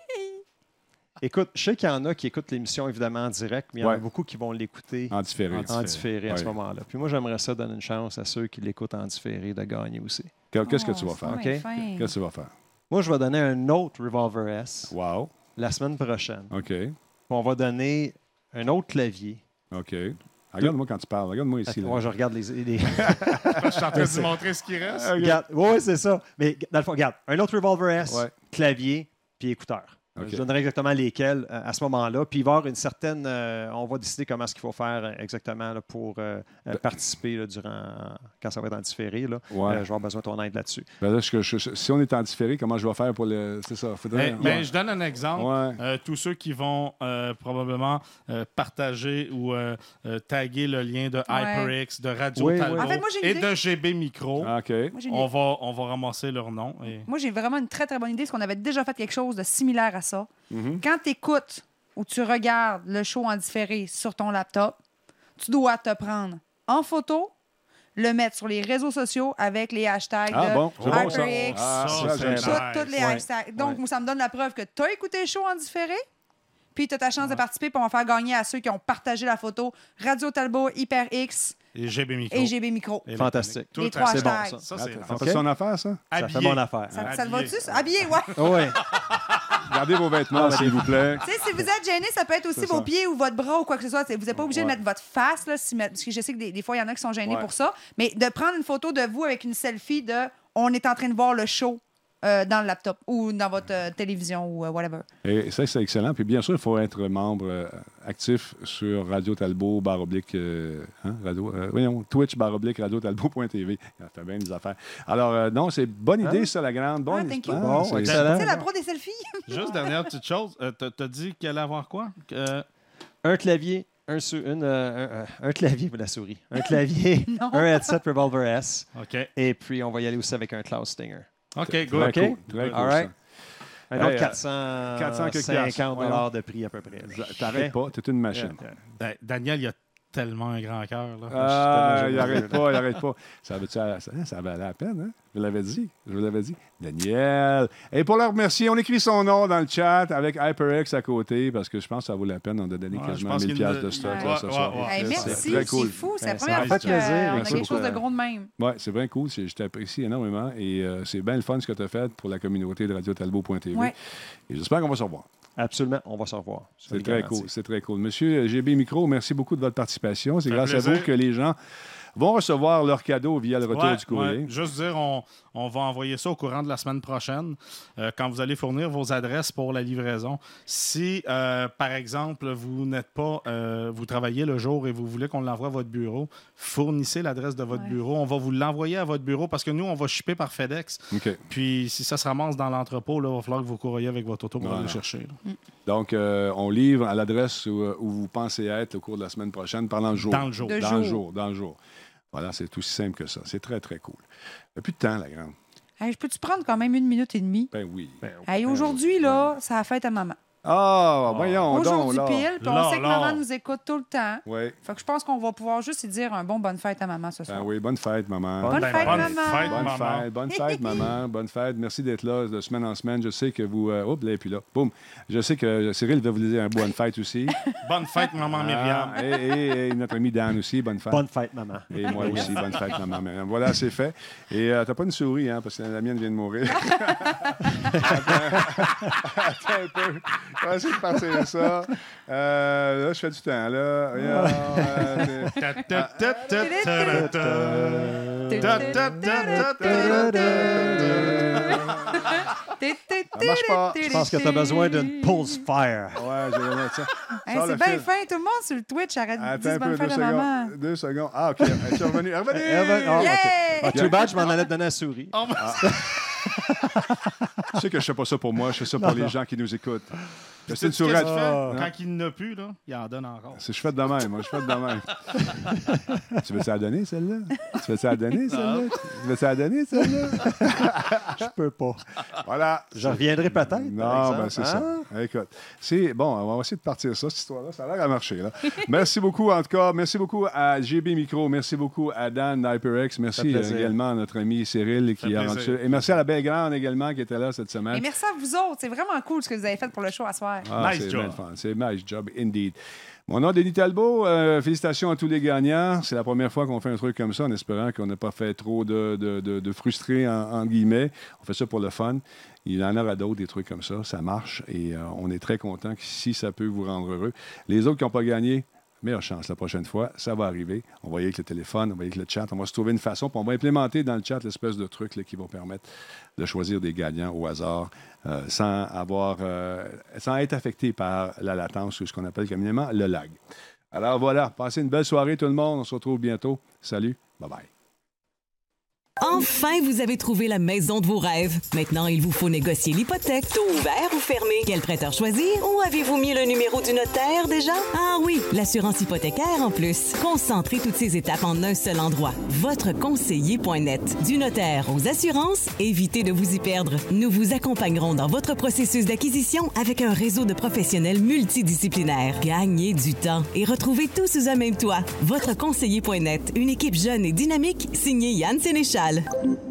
Écoute, je sais qu'il y en a qui écoutent l'émission évidemment en direct, mais il y en a beaucoup qui vont l'écouter en différé, en différé à ce moment-là. Puis moi, j'aimerais ça donner une chance à ceux qui l'écoutent en différé de gagner aussi. Qu'est-ce que tu vas faire? OK? Qu'est-ce que tu vas faire? Moi, je vais donner un autre Revolver S Wow. la semaine prochaine. OK. Puis on va donner un autre clavier. OK. Regarde-moi quand tu parles. Regarde-moi ici. Moi, je regarde les... Je suis en train de vous montrer ce qui reste. Oui, c'est ça. Mais dans le fond, regarde, un autre Revolver S, Ouais. clavier, puis écouteur. Okay. Je donnerai exactement lesquels à ce moment-là. Puis il va y avoir une certaine... on va décider comment est-ce qu'il faut faire exactement là, pour participer là, quand ça va être en différé. Là. Ouais. Je vais avoir besoin de ton aide là-dessus. Ben là, si on est en différé, comment je vais faire pour le... C'est ça. Faudrait... Je donne un exemple. Ouais. Tous ceux qui vont probablement partager ou taguer le lien de HyperX, de Radio Talbot En fait, moi, j'ai une et idée. de GB Micro, OK. Moi, j'ai une on va ramasser leur nom. Et... Moi, j'ai vraiment une très, très bonne idée, parce qu'on avait déjà fait quelque chose de similaire à ça. Quand tu écoutes ou tu regardes le show en différé sur ton laptop, tu dois te prendre en photo, le mettre sur les réseaux sociaux avec les hashtags HyperX, tous les hashtags. Donc, ça me donne la preuve que tu as écouté le show en différé, puis tu as ta chance de participer, puis on va faire gagner à ceux qui ont partagé la photo Radio Talbot, HyperX et GB Micro. Et GB Micro. Et fantastique. Les trois c'est bon, hashtags. ça. Ça fait son affaire, ça? Ça fait mon affaire. Ça te va-tu, ça? Habillé, ouais. Oui. Gardez vos vêtements, s'il vous plaît. Tu sais, si vous êtes gêné, ça peut être aussi vos pieds ou votre bras ou quoi que ce soit. Vous n'êtes pas obligé de mettre votre face, là, parce que je sais que des fois, il y en a qui sont gênés pour ça. Mais de prendre une photo de vous avec une selfie de « on est en train de voir le show » dans le laptop ou dans votre télévision ou whatever. Et ça, c'est excellent. Puis bien sûr, il faut être membre actif sur Radio Talbot, Twitch, radiotalbot.tv. Ça fait bien des affaires. Alors, non, c'est bonne idée, ça, la grande. Bonne thank you. Bon, Tu excellent. sais, la pro des selfies. Juste dernière petite chose. T'as dit qu'elle allait avoir quoi? Un clavier, un clavier pour la souris. Un clavier, un headset Revolver S. OK. Et puis, on va y aller aussi avec un Cloud Stinger. OK, good. OK? Très cool, All right. ça. Un autre 450 $400 de prix à peu près. T'arrêtes pas, t'es une machine. Daniel, il y a tellement un grand cœur. Là. Il n'arrête pas. Ça valait la peine, hein? Je vous l'avais dit. Daniel. Et pour le remercier, on écrit son nom dans le chat avec HyperX à côté parce que je pense que ça vaut la peine. On a donné quasiment 1000 $. De stock là, ce soir. Merci, c'est cool. Fou. C'est la première fois qu'on a quelque chose de gros de même. Oui, c'est bien cool. Je t'apprécie énormément et c'est bien le fun ce que tu as fait pour la communauté de radiotalbot.tv. Ouais. Et j'espère qu'on va se revoir. Absolument, on va se revoir. C'est très cool. Monsieur GB Micro, merci beaucoup de votre participation. C'est grâce à vous que les gens vont recevoir leur cadeau via le retour du courrier. Juste dire, on va envoyer ça au courant de la semaine prochaine quand vous allez fournir vos adresses pour la livraison. Si, par exemple, vous n'êtes pas, vous travaillez le jour et vous voulez qu'on l'envoie à votre bureau, fournissez l'adresse de votre bureau. On va vous l'envoyer à votre bureau parce que nous, on va shipper par FedEx. Okay. Puis, si ça se ramasse dans l'entrepôt, là, il va falloir que vous courriez avec votre auto pour aller le chercher. Donc, on livre à l'adresse où vous pensez être au cours de la semaine prochaine pendant le jour. Dans le jour. Voilà, c'est aussi simple que ça. C'est très, très cool. Il n'y a plus de temps, la grande. Hey, je peux-tu prendre quand même 1 minute et demie? Ben oui. Aujourd'hui, là, c'est la fête à maman. Voyons donc. Aujourd'hui pile, puis on sait que maman nous écoute tout le temps. Oui. Fait que je pense qu'on va pouvoir juste lui dire un bon bonne fête à maman ce soir. Oui, bonne fête, maman. Bonne fête, maman. Bonne fête. Merci d'être là de semaine en semaine. Je sais que vous... Oups, là, et puis là. Boum. Je sais que Cyril va vous dire un bonne fête aussi. Bonne fête, maman Myriam. Et notre ami Dan aussi, bonne fête. Bonne fête, maman. Et moi aussi, bonne fête, maman Myriam. Voilà, c'est fait. Et t'as pas une souris, hein, parce que la mienne vient de mourir. Attends un peu. On va essayer de passer ça. Là, je fais du temps. Là. Ça marche pas. Je pense que tu as besoin d'une Pulse Fire. Ouais, j'ai donné ça. C'est bien fin. Tout le monde sur le Twitch arrête de dire bonne fête à maman. 2 secondes. Ah, OK. Elle est revenue. Too bad, je m'en allais te donner la souris. Tu sais que je fais pas ça pour moi, je fais ça pour les gens qui nous écoutent. C'est une souris. Quand il n'a plus, là, il en donne encore. Je fais de même, moi. Je fais de même. Tu veux-tu la donner, celle-là? Tu veux-tu la donner, celle-là? Je peux pas. Voilà. Je reviendrai peut-être. Non, ben c'est ça. Écoute, c'est bon, on va essayer de partir ça, cette histoire-là. Ça a l'air à marcher, là. Merci beaucoup, en tout cas. Merci beaucoup à GB Micro. Merci beaucoup à Dan d'HyperX. Merci également à notre ami Cyril qui a rendu ça. Et merci à la belle grande également qui était là cette semaine. Et merci à vous autres. C'est vraiment cool ce que vous avez fait pour le show à soir. Nice job. C'est nice job, indeed. Mon nom est Denis Talbot. Félicitations à tous les gagnants. C'est la première fois qu'on fait un truc comme ça en espérant qu'on n'a pas fait trop de frustrés, en guillemets. On fait ça pour le fun. Il y en aura d'autres, des trucs comme ça. Ça marche et on est très content que si ça peut vous rendre heureux. Les autres qui n'ont pas gagné, meilleure chance la prochaine fois. Ça va arriver. On va y aller avec le téléphone, on va y aller avec le chat. On va se trouver une façon, puis on va implémenter dans le chat l'espèce de truc là, qui va permettre de choisir des gagnants au hasard sans être affecté par la latence ou ce qu'on appelle communément le lag. Alors voilà, passez une belle soirée tout le monde. On se retrouve bientôt. Salut, bye-bye. Enfin, vous avez trouvé la maison de vos rêves. Maintenant, il vous faut négocier l'hypothèque. Taux ouvert ou fermé? Quel prêteur choisir? Ou avez-vous mis le numéro du notaire déjà? Ah oui, l'assurance hypothécaire en plus. Concentrez toutes ces étapes en un seul endroit. Votreconseiller.net. Du notaire aux assurances, évitez de vous y perdre. Nous vous accompagnerons dans votre processus d'acquisition avec un réseau de professionnels multidisciplinaires. Gagnez du temps et retrouvez tout sous un même toit. Votreconseiller.net. Une équipe jeune et dynamique signée Yann Sénéchal.